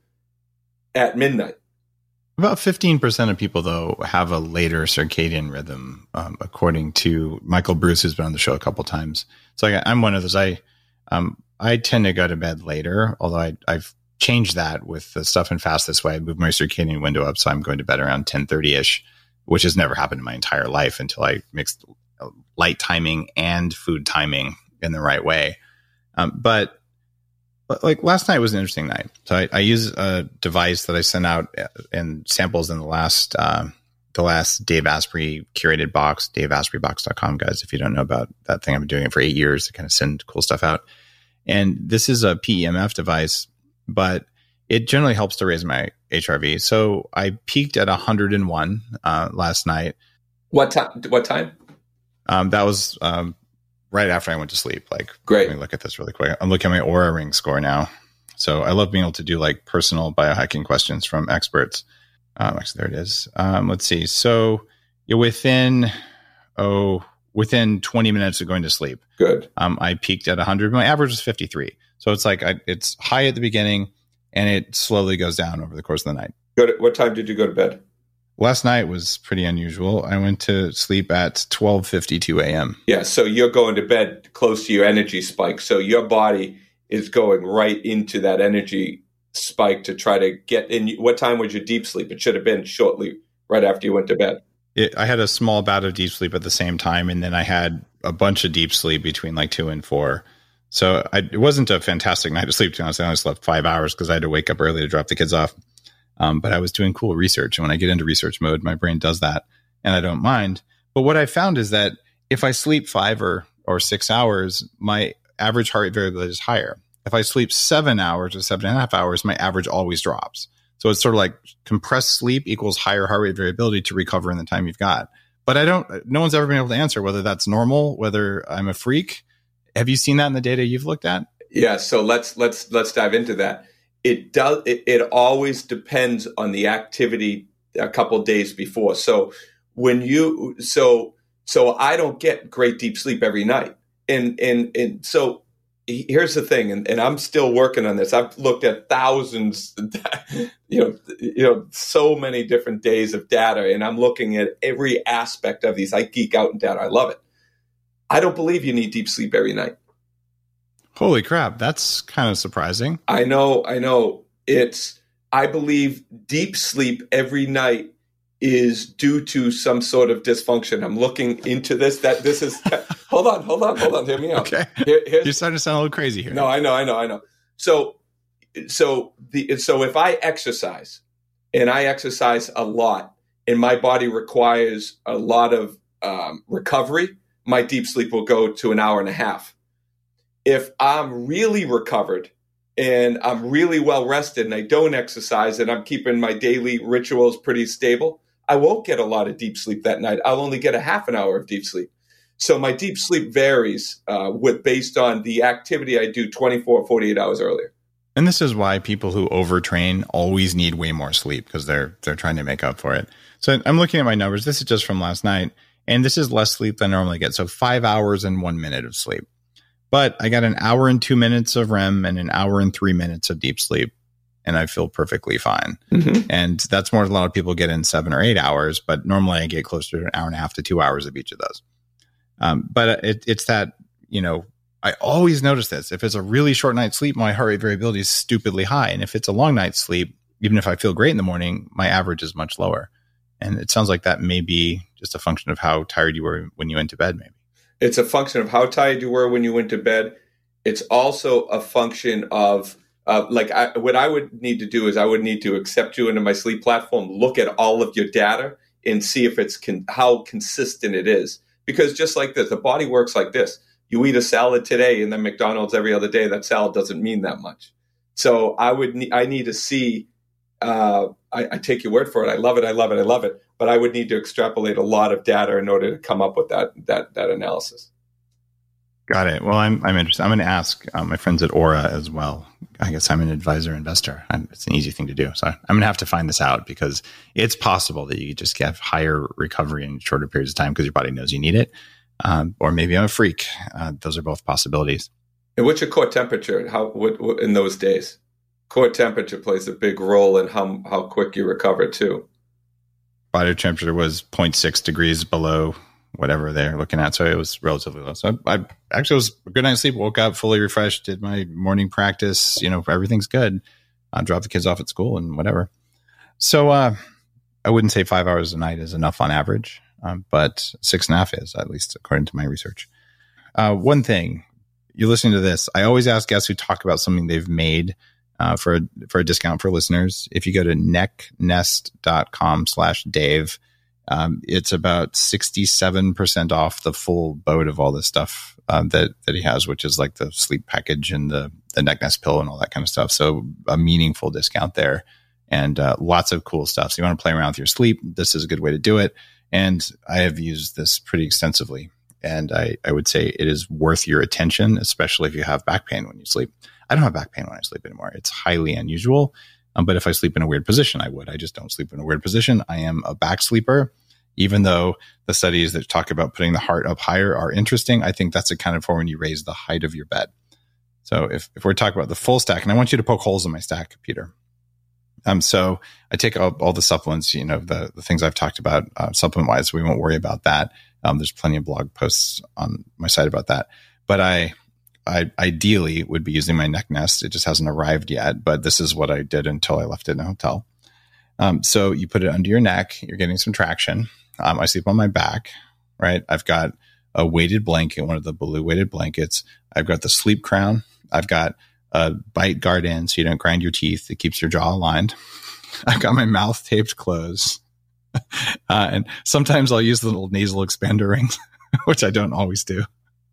at midnight. About fifteen percent of people, though, have a later circadian rhythm, um, according to Michael Bruce, who's been on the show a couple times. So I, I'm one of those. I um, I tend to go to bed later, although I, I've changed that with the Stuff and Fast this way. I moved my circadian window up, so I'm going to bed around ten thirty-ish, which has never happened in my entire life until I mixed light timing and food timing in the right way. Um, but But like last night was an interesting night. So I, I use a device that I sent out in samples in the last uh, the last Dave Asprey curated box, dave asprey box dot com, guys. If you don't know about that thing, I've been doing it for eight years to kind of send cool stuff out. And this is a P E M F device, but it generally helps to raise my H R V. So I peaked at one hundred one uh, last night. What time? What time? Um, that was um, right after I went to sleep. Like, great. Let me look at this really quick. I'm looking at my Aura Ring score now. So I love being able to do like personal biohacking questions from experts. Um, actually, there it is. Um, let's see. So you're within, oh, within twenty minutes of going to sleep. Good. Um, I peaked at one hundred. My average was fifty-three. So it's like I, it's high at the beginning and it slowly goes down over the course of the night. Good. What time did you go to bed? Last night was pretty unusual. I went to sleep at twelve fifty-two a.m. Yeah, so you're going to bed close to your energy spike. So your body is going right into that energy spike to try to get in. What time was your deep sleep? It should have been shortly right after you went to bed. It, I had a small bout of deep sleep at the same time, and then I had a bunch of deep sleep between like two and four. So I, it wasn't a fantastic night of sleep, to be honest. I only slept five hours because I had to wake up early to drop the kids off. Um, but I was doing cool research. And when I get into research mode, my brain does that and I don't mind. But what I found is that if I sleep five or, or six hours, my average heart rate variability is higher. If I sleep seven hours or seven and a half hours, my average always drops. So it's sort of like compressed sleep equals higher heart rate variability to recover in the time you've got. But I don't, no one's ever been able to answer whether that's normal, whether I'm a freak. Have you seen that in the data you've looked at? Yeah. So let's, let's, let's dive into that. It does. It, it always depends on the activity a couple of days before. So when you, so, so I don't get great deep sleep every night. And, and, and so here's the thing, and, and I'm still working on this. I've looked at thousands, you know, you know, so many different days of data, and I'm looking at every aspect of these. I geek out in data. I love it. I don't believe you need deep sleep every night. Holy crap. That's kind of surprising. I know. I know. It's, I believe deep sleep every night is due to some sort of dysfunction. I'm looking into this, that this is, hold on, hold on, hold on. Hear me out. Okay. Here, You're starting to sound a little crazy here. No, I know, I know, I know. So, so the, so if I exercise and I exercise a lot and my body requires a lot of um, recovery, my deep sleep will go to an hour and a half. If I'm really recovered and I'm really well rested and I don't exercise and I'm keeping my daily rituals pretty stable, I won't get a lot of deep sleep that night. I'll only get a half an hour of deep sleep. So my deep sleep varies uh, with based on the activity I do twenty-four, forty-eight hours earlier. And this is why people who overtrain always need way more sleep, because they're they're trying to make up for it. So I'm looking at my numbers. This is just from last night, and this is less sleep than I normally get. So five hours and one minute of sleep. But I got an hour and two minutes of R E M and an hour and three minutes of deep sleep, and I feel perfectly fine. Mm-hmm. And that's more than a lot of people get in seven or eight hours, but normally I get closer to an hour and a half to two hours of each of those. Um, but it, it's that, you know, I always notice this. If it's a really short night's sleep, my heart rate variability is stupidly high. And if it's a long night's sleep, even if I feel great in the morning, my average is much lower. And it sounds like that may be just a function of how tired you were when you went to bed, maybe. It's a function of how tired you were when you went to bed. It's also a function of, uh, like, I, what I would need to do is I would need to accept you into my sleep platform, look at all of your data, and see if it's con- how consistent it is. Because just like this, the body works like this. You eat a salad today and then McDonald's every other day. That salad doesn't mean that much. So I would, ne- I need to see. Uh, I, I take your word for it. I love it. I love it. I love it. But I would need to extrapolate a lot of data in order to come up with that that that analysis. Got it. Well, I'm I'm interested. I'm going to ask uh, my friends at Aura as well. I guess I'm an advisor investor. I'm, it's an easy thing to do. So I'm going to have to find this out, because it's possible that you just get higher recovery in shorter periods of time because your body knows you need it. Um, or maybe I'm a freak. Uh, those are both possibilities. And what's your core temperature? How what, what, in those days? Core temperature plays a big role in how how quick you recover too. Body temperature was zero point six degrees below whatever they're looking at. So it was relatively low. So I, I actually was a good night's sleep, woke up fully refreshed, did my morning practice, you know, everything's good. I dropped the kids off at school and whatever. So uh, I wouldn't say five hours a night is enough on average, um, but six and a half is, at least according to my research. Uh, one thing, you're listening to this, I always ask guests who talk about something they've made uh, for, a, for a discount for listeners. If you go to necknest.com slash Dave, Um, it's about sixty-seven percent off the full boat of all this stuff um, that that he has, which is like the sleep package and the the neck nest pill and all that kind of stuff. So a meaningful discount there, and uh, lots of cool stuff. So you want to play around with your sleep, this is a good way to do it. And I have used this pretty extensively, and I, I would say it is worth your attention, especially if you have back pain when you sleep. I don't have back pain when I sleep anymore. It's highly unusual. Um, but if I sleep in a weird position, I would. I just don't sleep in a weird position. I am a back sleeper. Even though the studies that talk about putting the heart up higher are interesting, I think that's accounted for when you raise the height of your bed. So if, if we're talking about the full stack, and I want you to poke holes in my stack, Peter. Um, so I take all, all the supplements, you know, the, the things I've talked about uh, supplement-wise. We won't worry about that. Um, there's plenty of blog posts on my site about that. But I... I ideally would be using my neck nest. It just hasn't arrived yet, but this is what I did until I left it in a hotel. Um, so you put it under your neck, you're getting some traction. Um, I sleep on my back, right? I've got a weighted blanket, one of the blue weighted blankets. I've got the sleep crown. I've got a bite guard in so you don't grind your teeth. It keeps your jaw aligned. I've got my mouth taped closed. uh, and sometimes I'll use the little nasal expander rings, which I don't always do.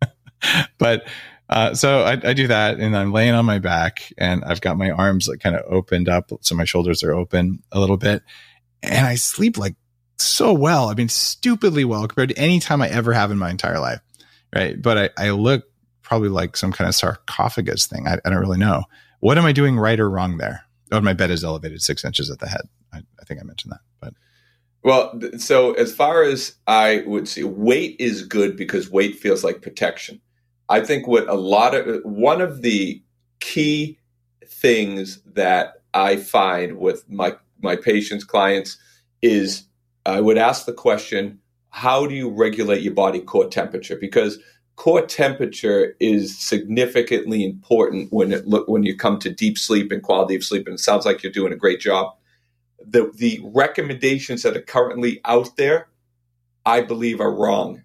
But Uh, so I, I do that, and I'm laying on my back, and I've got my arms like kind of opened up, so my shoulders are open a little bit, and I sleep like so well. I mean, stupidly well compared to any time I ever have in my entire life, right? But I, I look probably like some kind of sarcophagus thing. I, I don't really know. What am I doing right or wrong there? Oh, my bed is elevated six inches at the head. I, I think I mentioned that, but. Well, so as far as I would say, weight is good because weight feels like protection. I think what a lot of, one of the key things that I find with my, my patients, clients, is I would ask the question, how do you regulate your body core temperature? Because core temperature is significantly important when it look when you come to deep sleep and quality of sleep. And it sounds like you're doing a great job. The the recommendations that are currently out there, I believe, are wrong.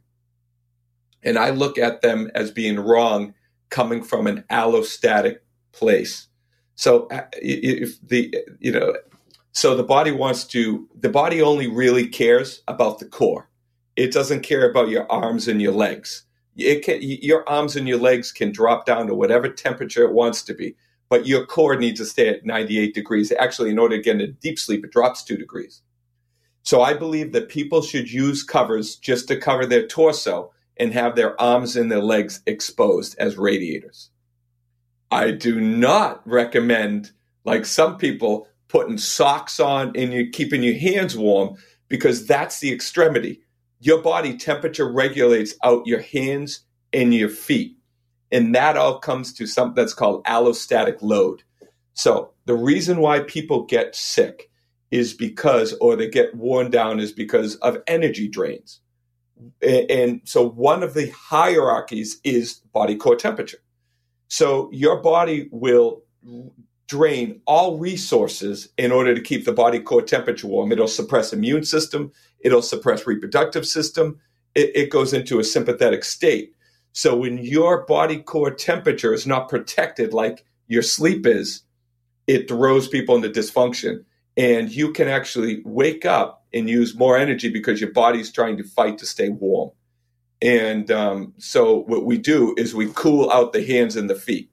And I look at them as being wrong coming from an allostatic place. So if the you know, so the body wants to the body only really cares about the core. It doesn't care about your arms and your legs. It can, your arms and your legs can drop down to whatever temperature it wants to be, but your core needs to stay at ninety-eight degrees. Actually, in order to get into deep sleep, it drops two degrees. So I believe that people should use covers just to cover their torso and have their arms and their legs exposed as radiators. I do not recommend, like some people, putting socks on and you keeping your hands warm, because that's the extremity. Your body temperature regulates out your hands and your feet. And that all comes to something that's called allostatic load. So the reason why people get sick is because, or they get worn down, is because of energy drains. And so one of the hierarchies is body core temperature. So your body will drain all resources in order to keep the body core temperature warm. It'll suppress immune system. It'll suppress reproductive system. It, it goes into a sympathetic state. So when your body core temperature is not protected like your sleep is, it throws people into dysfunction. And you can actually wake up and use more energy because your body's trying to fight to stay warm. And um, so what we do is we cool out the hands and the feet.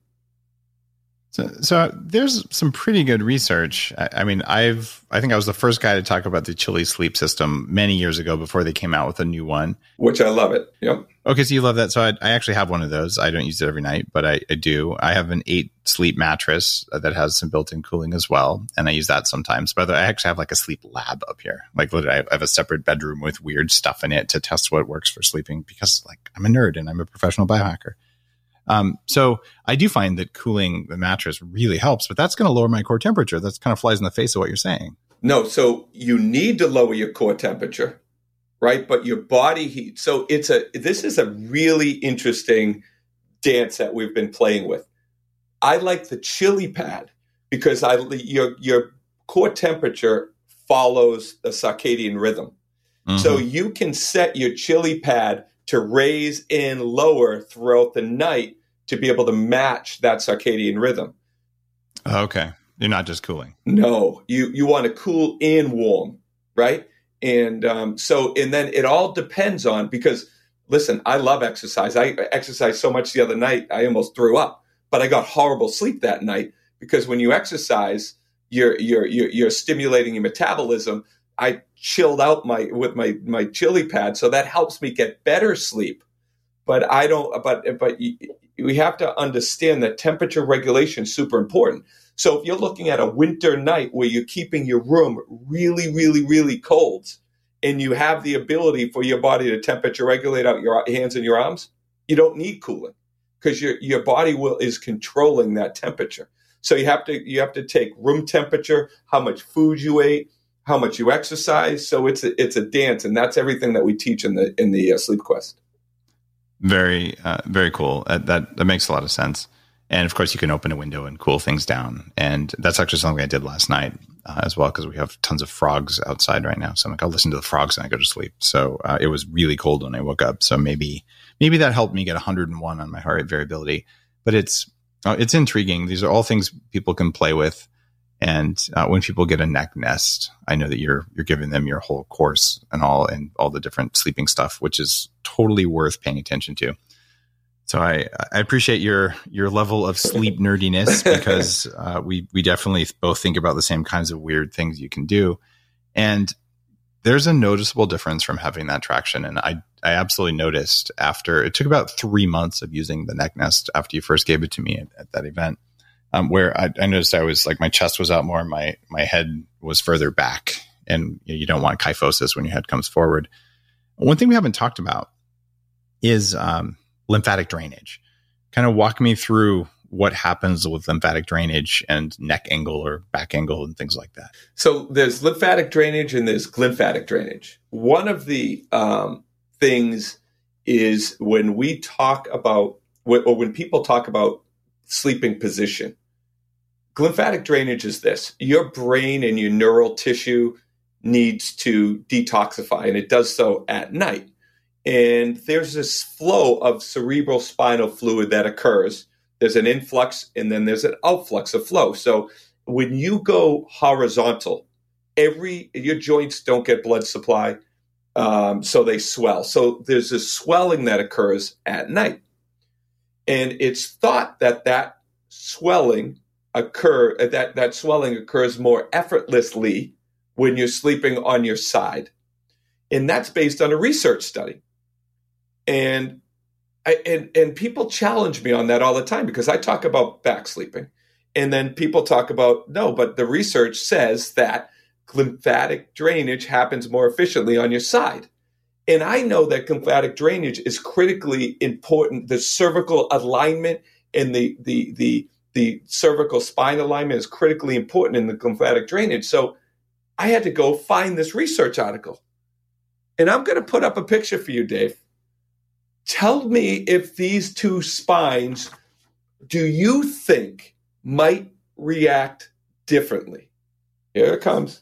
So, so there's some pretty good research. I, I mean, I've, I think I was the first guy to talk about the Chili sleep system many years ago before they came out with a new one. Which I love it. Yep. Okay, so you love that. So I, I actually have one of those. I don't use it every night, but I, I do. I have an eight sleep mattress that has some built-in cooling as well, and I use that sometimes. But I actually have like a sleep lab up here. Like literally, I have a separate bedroom with weird stuff in it to test what works for sleeping, because like I'm a nerd and I'm a professional biohacker. Um, so I do find that cooling the mattress really helps, but that's going to lower my core temperature. That's kind of flies in the face of what you're saying. No, so you need to lower your core temperature, right? But your body heat. So it's a, this is a really interesting dance that we've been playing with. I like the Chili Pad because I, your, your core temperature follows a circadian rhythm. Mm-hmm. So you can set your Chili Pad to raise and lower throughout the night to be able to match that circadian rhythm. Okay. You're not just cooling. No, you, you want to cool and warm, right? And um, so, and then it all depends on, because listen, I love exercise. I exercised so much the other night, I almost threw up, but I got horrible sleep that night, because when you exercise, you're, you're, you're, you're stimulating your metabolism. I chilled out my with my my Chili Pad, so that helps me get better sleep. But I don't. But but we have to understand that temperature regulation is super important. So if you're looking at a winter night where you're keeping your room really, really, really cold, and you have the ability for your body to temperature regulate out your hands and your arms, you don't need cooling, because your your body will is controlling that temperature. So you have to you have to take room temperature, how much food you ate, how much you exercise. So it's a, it's a dance, and that's everything that we teach in the in the uh, Sleep Quest. Very, uh, very cool. Uh, that that makes a lot of sense. And of course, you can open a window and cool things down. And that's actually something I did last night uh, as well, because we have tons of frogs outside right now. So I'm like, I'll listen to the frogs and I go to sleep. So uh, it was really cold when I woke up. So maybe maybe that helped me get one hundred and one on my heart rate variability. But it's uh, it's intriguing. These are all things people can play with. And uh, when people get a neck nest, I know that you're you're giving them your whole course and all and all the different sleeping stuff, which is totally worth paying attention to. So I, I appreciate your your level of sleep nerdiness, because uh, we we definitely both think about the same kinds of weird things you can do. And there's a noticeable difference from having that traction. And I I absolutely noticed after, it took about three months of using the neck nest after you first gave it to me at, at that event. Um, where I, I noticed I was like, my chest was out more, my my head was further back, and you know, you don't want kyphosis when your head comes forward. One thing we haven't talked about is um, lymphatic drainage. kind of walk me through what happens with lymphatic drainage and neck angle or back angle and things like that. So there's lymphatic drainage and there's glymphatic drainage. One of the um, things is when we talk about, or when people talk about sleeping position, glymphatic drainage is this. Your brain and your neural tissue needs to detoxify, and it does so at night. And there's this flow of cerebral spinal fluid that occurs. There's an influx and then there's an outflux of flow. So when you go horizontal, every your joints don't get blood supply, um, so they swell. So there's a swelling that occurs at night. And it's thought that that swelling occur that, that swelling occurs more effortlessly when you're sleeping on your side. And that's based on a research study. And I, and and people challenge me on that all the time because I talk about back sleeping. And then people talk about, no, but the research says that lymphatic drainage happens more efficiently on your side. And I know that lymphatic drainage is critically important. The cervical alignment and the the the the cervical spine alignment is critically important in the lymphatic drainage. So I had to go find this research article. And I'm going to put up a picture for you, Dave. Tell me if these two spines, do you think might react differently? Here it comes.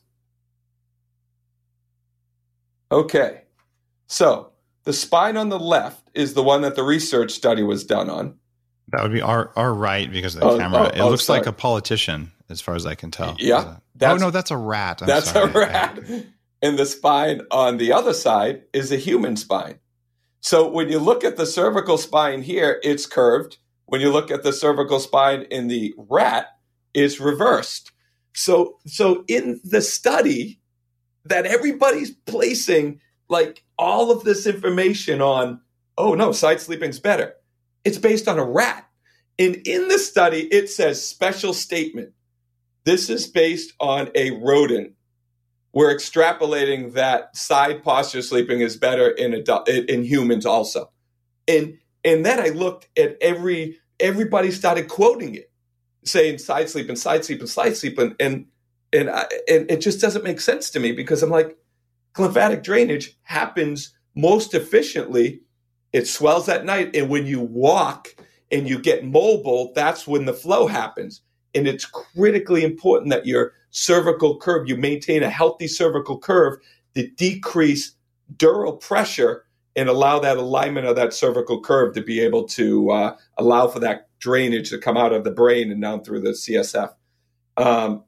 Okay. So the spine on the left is the one that the research study was done on. That would be our, our right because of the oh, camera. Oh, it oh, looks sorry. like a politician as far as I can tell. Yeah. Oh, no, that's a rat. I'm that's sorry. a rat. And the spine on the other side is a human spine. So when you look at the cervical spine here, it's curved. When you look at the cervical spine in the rat, it's reversed. So, so in the study that everybody's placing like all of this information on, oh no, side sleeping's better. It's based on a rat. And in the study, it says special statement. This is based on a rodent. We're extrapolating that side posture sleeping is better in adult, in humans also. And and then I looked at every, everybody started quoting it, saying side sleeping, side sleeping, side sleeping. And, and, I, and it just doesn't make sense to me because I'm like, lymphatic drainage happens most efficiently. It swells at night. And when you walk and you get mobile, that's when the flow happens. And it's critically important that your cervical curve, you maintain a healthy cervical curve to decrease dural pressure and allow that alignment of that cervical curve to be able to uh, allow for that drainage to come out of the brain and down through the C S F. Um,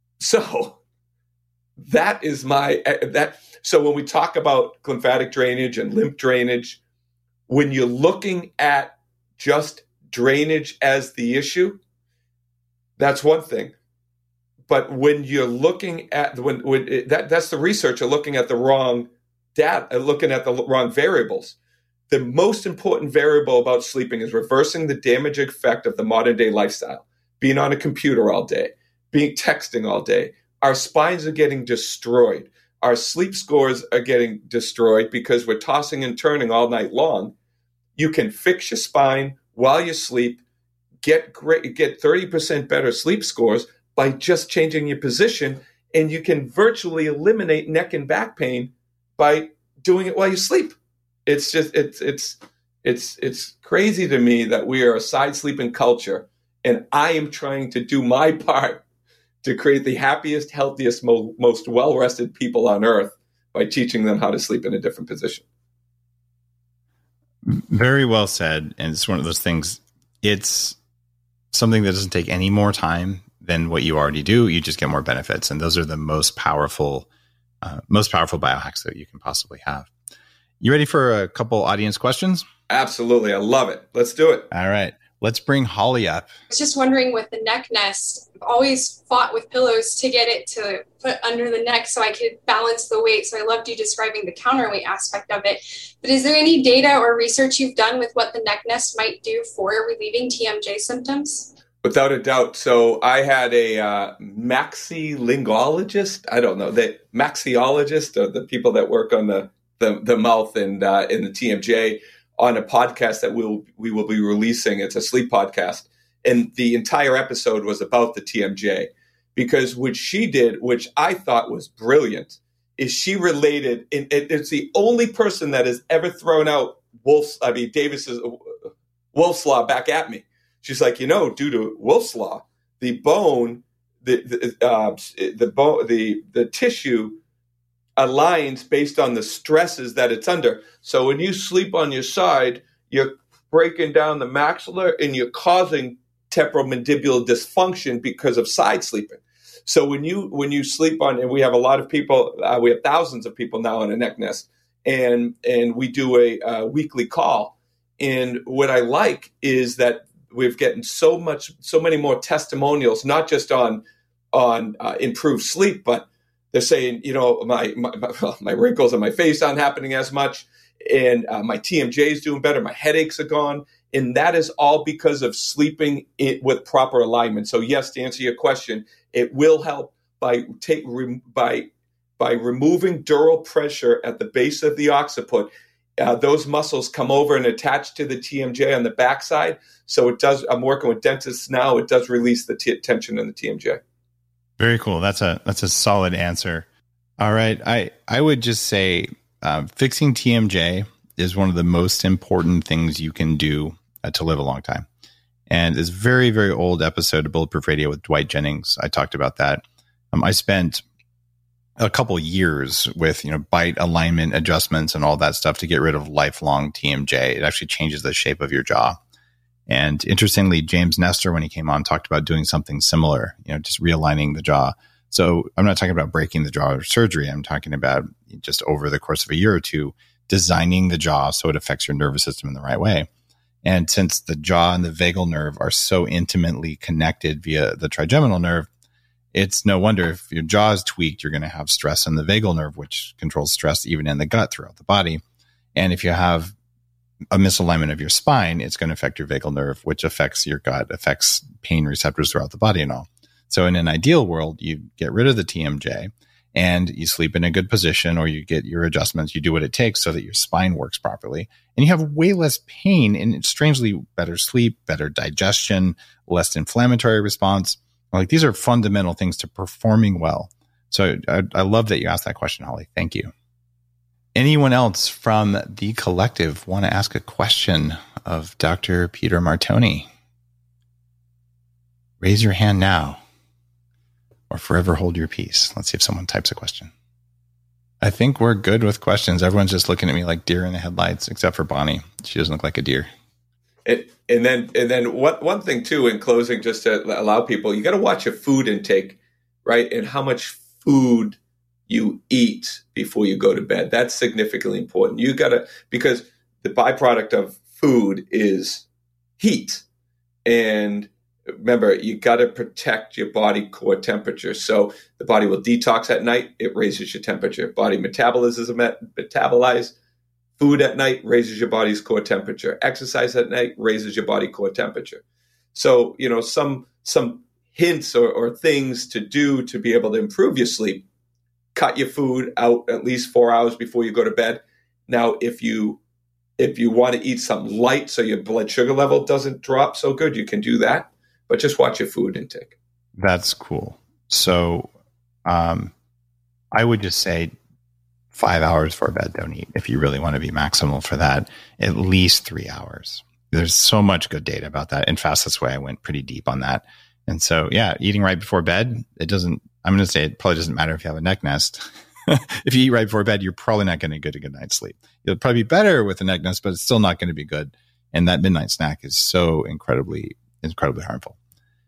so that is my, that. So when we talk about lymphatic drainage and lymph drainage, when you're looking at just drainage as the issue, that's one thing. But when you're looking at when, when it, that that's the researcher looking at the wrong data, looking at the wrong variables. The most important variable about sleeping is reversing the damaging effect of the modern day lifestyle. Being on a computer all day, being texting all day. Our spines are getting destroyed. Our sleep scores are getting destroyed because we're tossing and turning all night long. You can fix your spine while you sleep, get great, get thirty percent better sleep scores by just changing your position, and you can virtually eliminate neck and back pain by doing it while you sleep. It's just it's it's it's it's crazy to me that we are a side sleeping culture, and I am trying to do my part to create the happiest, healthiest, mo- most well-rested people on earth by teaching them how to sleep in a different position. Very well said. And it's one of those things, it's something that doesn't take any more time than what you already do. You just get more benefits. And those are the most powerful, uh, most powerful biohacks that you can possibly have. You ready for a couple audience questions? Absolutely. I love it. Let's do it. All right. Let's bring Holly up. I was just wondering with the neck nest, I've always fought with pillows to get it to put under the neck so I could balance the weight. So I loved you describing the counterweight aspect of it. But is there any data or research you've done with what the neck nest might do for relieving T M J symptoms? Without a doubt. So I had a uh, maxilingologist. I don't know, the maxiologist, or the people that work on the the, the mouth and uh, in the T M J, on a podcast that we'll, we will be releasing. It's a sleep podcast. And the entire episode was about the T M J, because what she did, which I thought was brilliant, is she related, and it's the only person that has ever thrown out Wolf's, I mean, Davis's Wolff's Law back at me. She's like, you know, due to Wolff's Law, the bone, the the uh, the bone, the the tissue aligns based on the stresses that it's under. So when you sleep on your side, you're breaking down the maxilla and you're causing temporomandibular dysfunction because of side sleeping. So when you when you sleep on, and we have a lot of people, uh, we have thousands of people now on a neck nest, and and we do a, a weekly call. And what I like is that we've gotten so much, so many more testimonials, not just on on uh, improved sleep, but they're saying, you know, my my, my wrinkles on my face aren't happening as much, and uh, my T M J is doing better, my headaches are gone. And that is all because of sleeping it with proper alignment. So yes, to answer your question, it will help by take re, by by removing dural pressure at the base of the occiput. Uh, those muscles come over and attach to the T M J on the backside. So it does. I'm working with dentists now. It does release the t- tension in the T M J. Very cool. That's a that's a solid answer. All right, I I would just say uh, fixing T M J is one of the most important things you can do uh, to live a long time. And this very, very old episode of Bulletproof Radio with Dwight Jennings, I talked about that. Um, I spent a couple years with, you know, bite alignment adjustments and all that stuff to get rid of lifelong T M J. It actually changes the shape of your jaw. And interestingly, James Nestor, when he came on, talked about doing something similar, you know, just realigning the jaw. So I'm not talking about breaking the jaw or surgery. I'm talking about just over the course of a year or two, designing the jaw so it affects your nervous system in the right way. And since the jaw and the vagal nerve are so intimately connected via the trigeminal nerve, it's no wonder if your jaw is tweaked, you're going to have stress in the vagal nerve, which controls stress even in the gut throughout the body. And if you have a misalignment of your spine, it's going to affect your vagal nerve, which affects your gut, affects pain receptors throughout the body and all. So in an ideal world, you get rid of the T M J and you sleep in a good position, or you get your adjustments, you do what it takes so that your spine works properly, and you have way less pain and strangely better sleep, better digestion, less inflammatory response. Like, these are fundamental things to performing well. So I, I love that you asked that question, Holly. Thank you. Anyone else from the collective want to ask a question of Doctor Peter Martoni? Raise your hand now, or forever hold your peace. Let's see if someone types a question. I think we're good with questions. Everyone's just looking at me like deer in the headlights, except for Bonnie. She doesn't look like a deer. It, and then, and then one, one thing too, in closing, just to allow people, you got to watch your food intake, right? And how much food you eat before you go to bed. That's significantly important. You got to, because the byproduct of food is heat. And remember, you got to protect your body core temperature. So the body will detox at night. It raises your temperature. Body metabolism, metabolize food at night, raises your body's core temperature. Exercise at night raises your body core temperature. So, you know, some some hints or, or things to do to be able to improve your sleep. Cut your food out at least four hours before you go to bed. Now, if you if you want to eat something light so your blood sugar level doesn't drop so good, you can do that. But just watch your food intake. That's cool. So um, I would just say five hours for bed, don't eat. If you really want to be maximal for that, at least three hours. There's so much good data about that. In Fastest Way, I went pretty deep on that. And so, yeah, eating right before bed, it doesn't, I'm going to say it probably doesn't matter if you have a neck nest. If you eat right before bed, you're probably not going to get a good night's sleep. You'll probably be better with a neck nest, but it's still not going to be good. And that midnight snack is so incredibly incredibly harmful.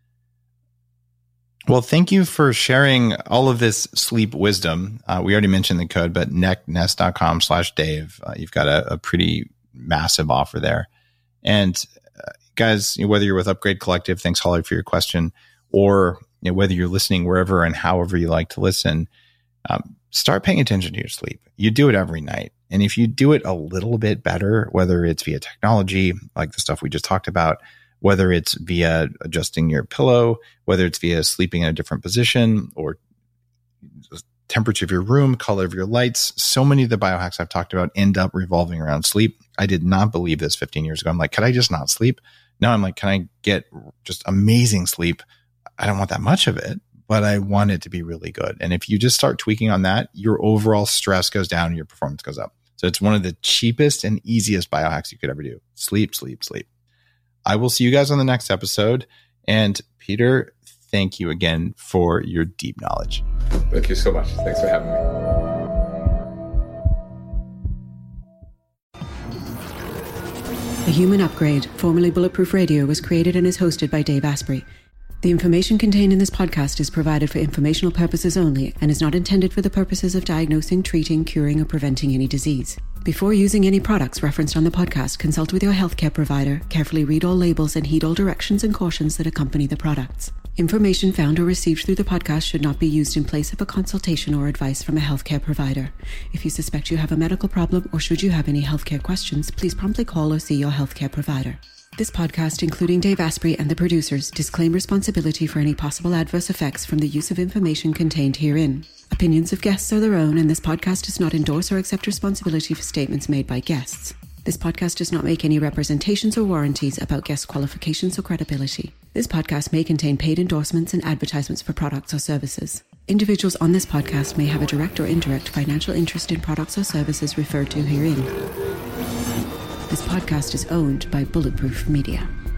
Well, thank you for sharing all of this sleep wisdom. Uh, we already mentioned the code, but necknest.com slash Dave. Uh, you've got a, a pretty massive offer there. And uh, guys, you know, whether you're with Upgrade Collective, thanks Holly for your question, or you know, whether you're listening wherever and however you like to listen, um, start paying attention to your sleep. You do it every night. And if you do it a little bit better, whether it's via technology, like the stuff we just talked about, whether it's via adjusting your pillow, whether it's via sleeping in a different position or temperature of your room, color of your lights. So many of the biohacks I've talked about end up revolving around sleep. I did not believe this fifteen years ago. I'm like, could I just not sleep? Now I'm like, can I get just amazing sleep? I don't want that much of it, but I want it to be really good. And if you just start tweaking on that, your overall stress goes down and your performance goes up. So it's one of the cheapest and easiest biohacks you could ever do. Sleep, sleep, sleep. I will see you guys on the next episode. And Peter, thank you again for your deep knowledge. Thank you so much. Thanks for having me. The Human Upgrade, formerly Bulletproof Radio, was created and is hosted by Dave Asprey. The information contained in this podcast is provided for informational purposes only and is not intended for the purposes of diagnosing, treating, curing, or preventing any disease. Before using any products referenced on the podcast, consult with your healthcare provider, carefully read all labels, and heed all directions and cautions that accompany the products. Information found or received through the podcast should not be used in place of a consultation or advice from a healthcare provider. If you suspect you have a medical problem or should you have any healthcare questions, please promptly call or see your healthcare provider. This podcast, including Dave Asprey and the producers, disclaim responsibility for any possible adverse effects from the use of information contained herein. Opinions of guests are their own, and this podcast does not endorse or accept responsibility for statements made by guests. This podcast does not make any representations or warranties about guest qualifications or credibility. This podcast may contain paid endorsements and advertisements for products or services. Individuals on this podcast may have a direct or indirect financial interest in products or services referred to herein. This podcast is owned by Bulletproof Media.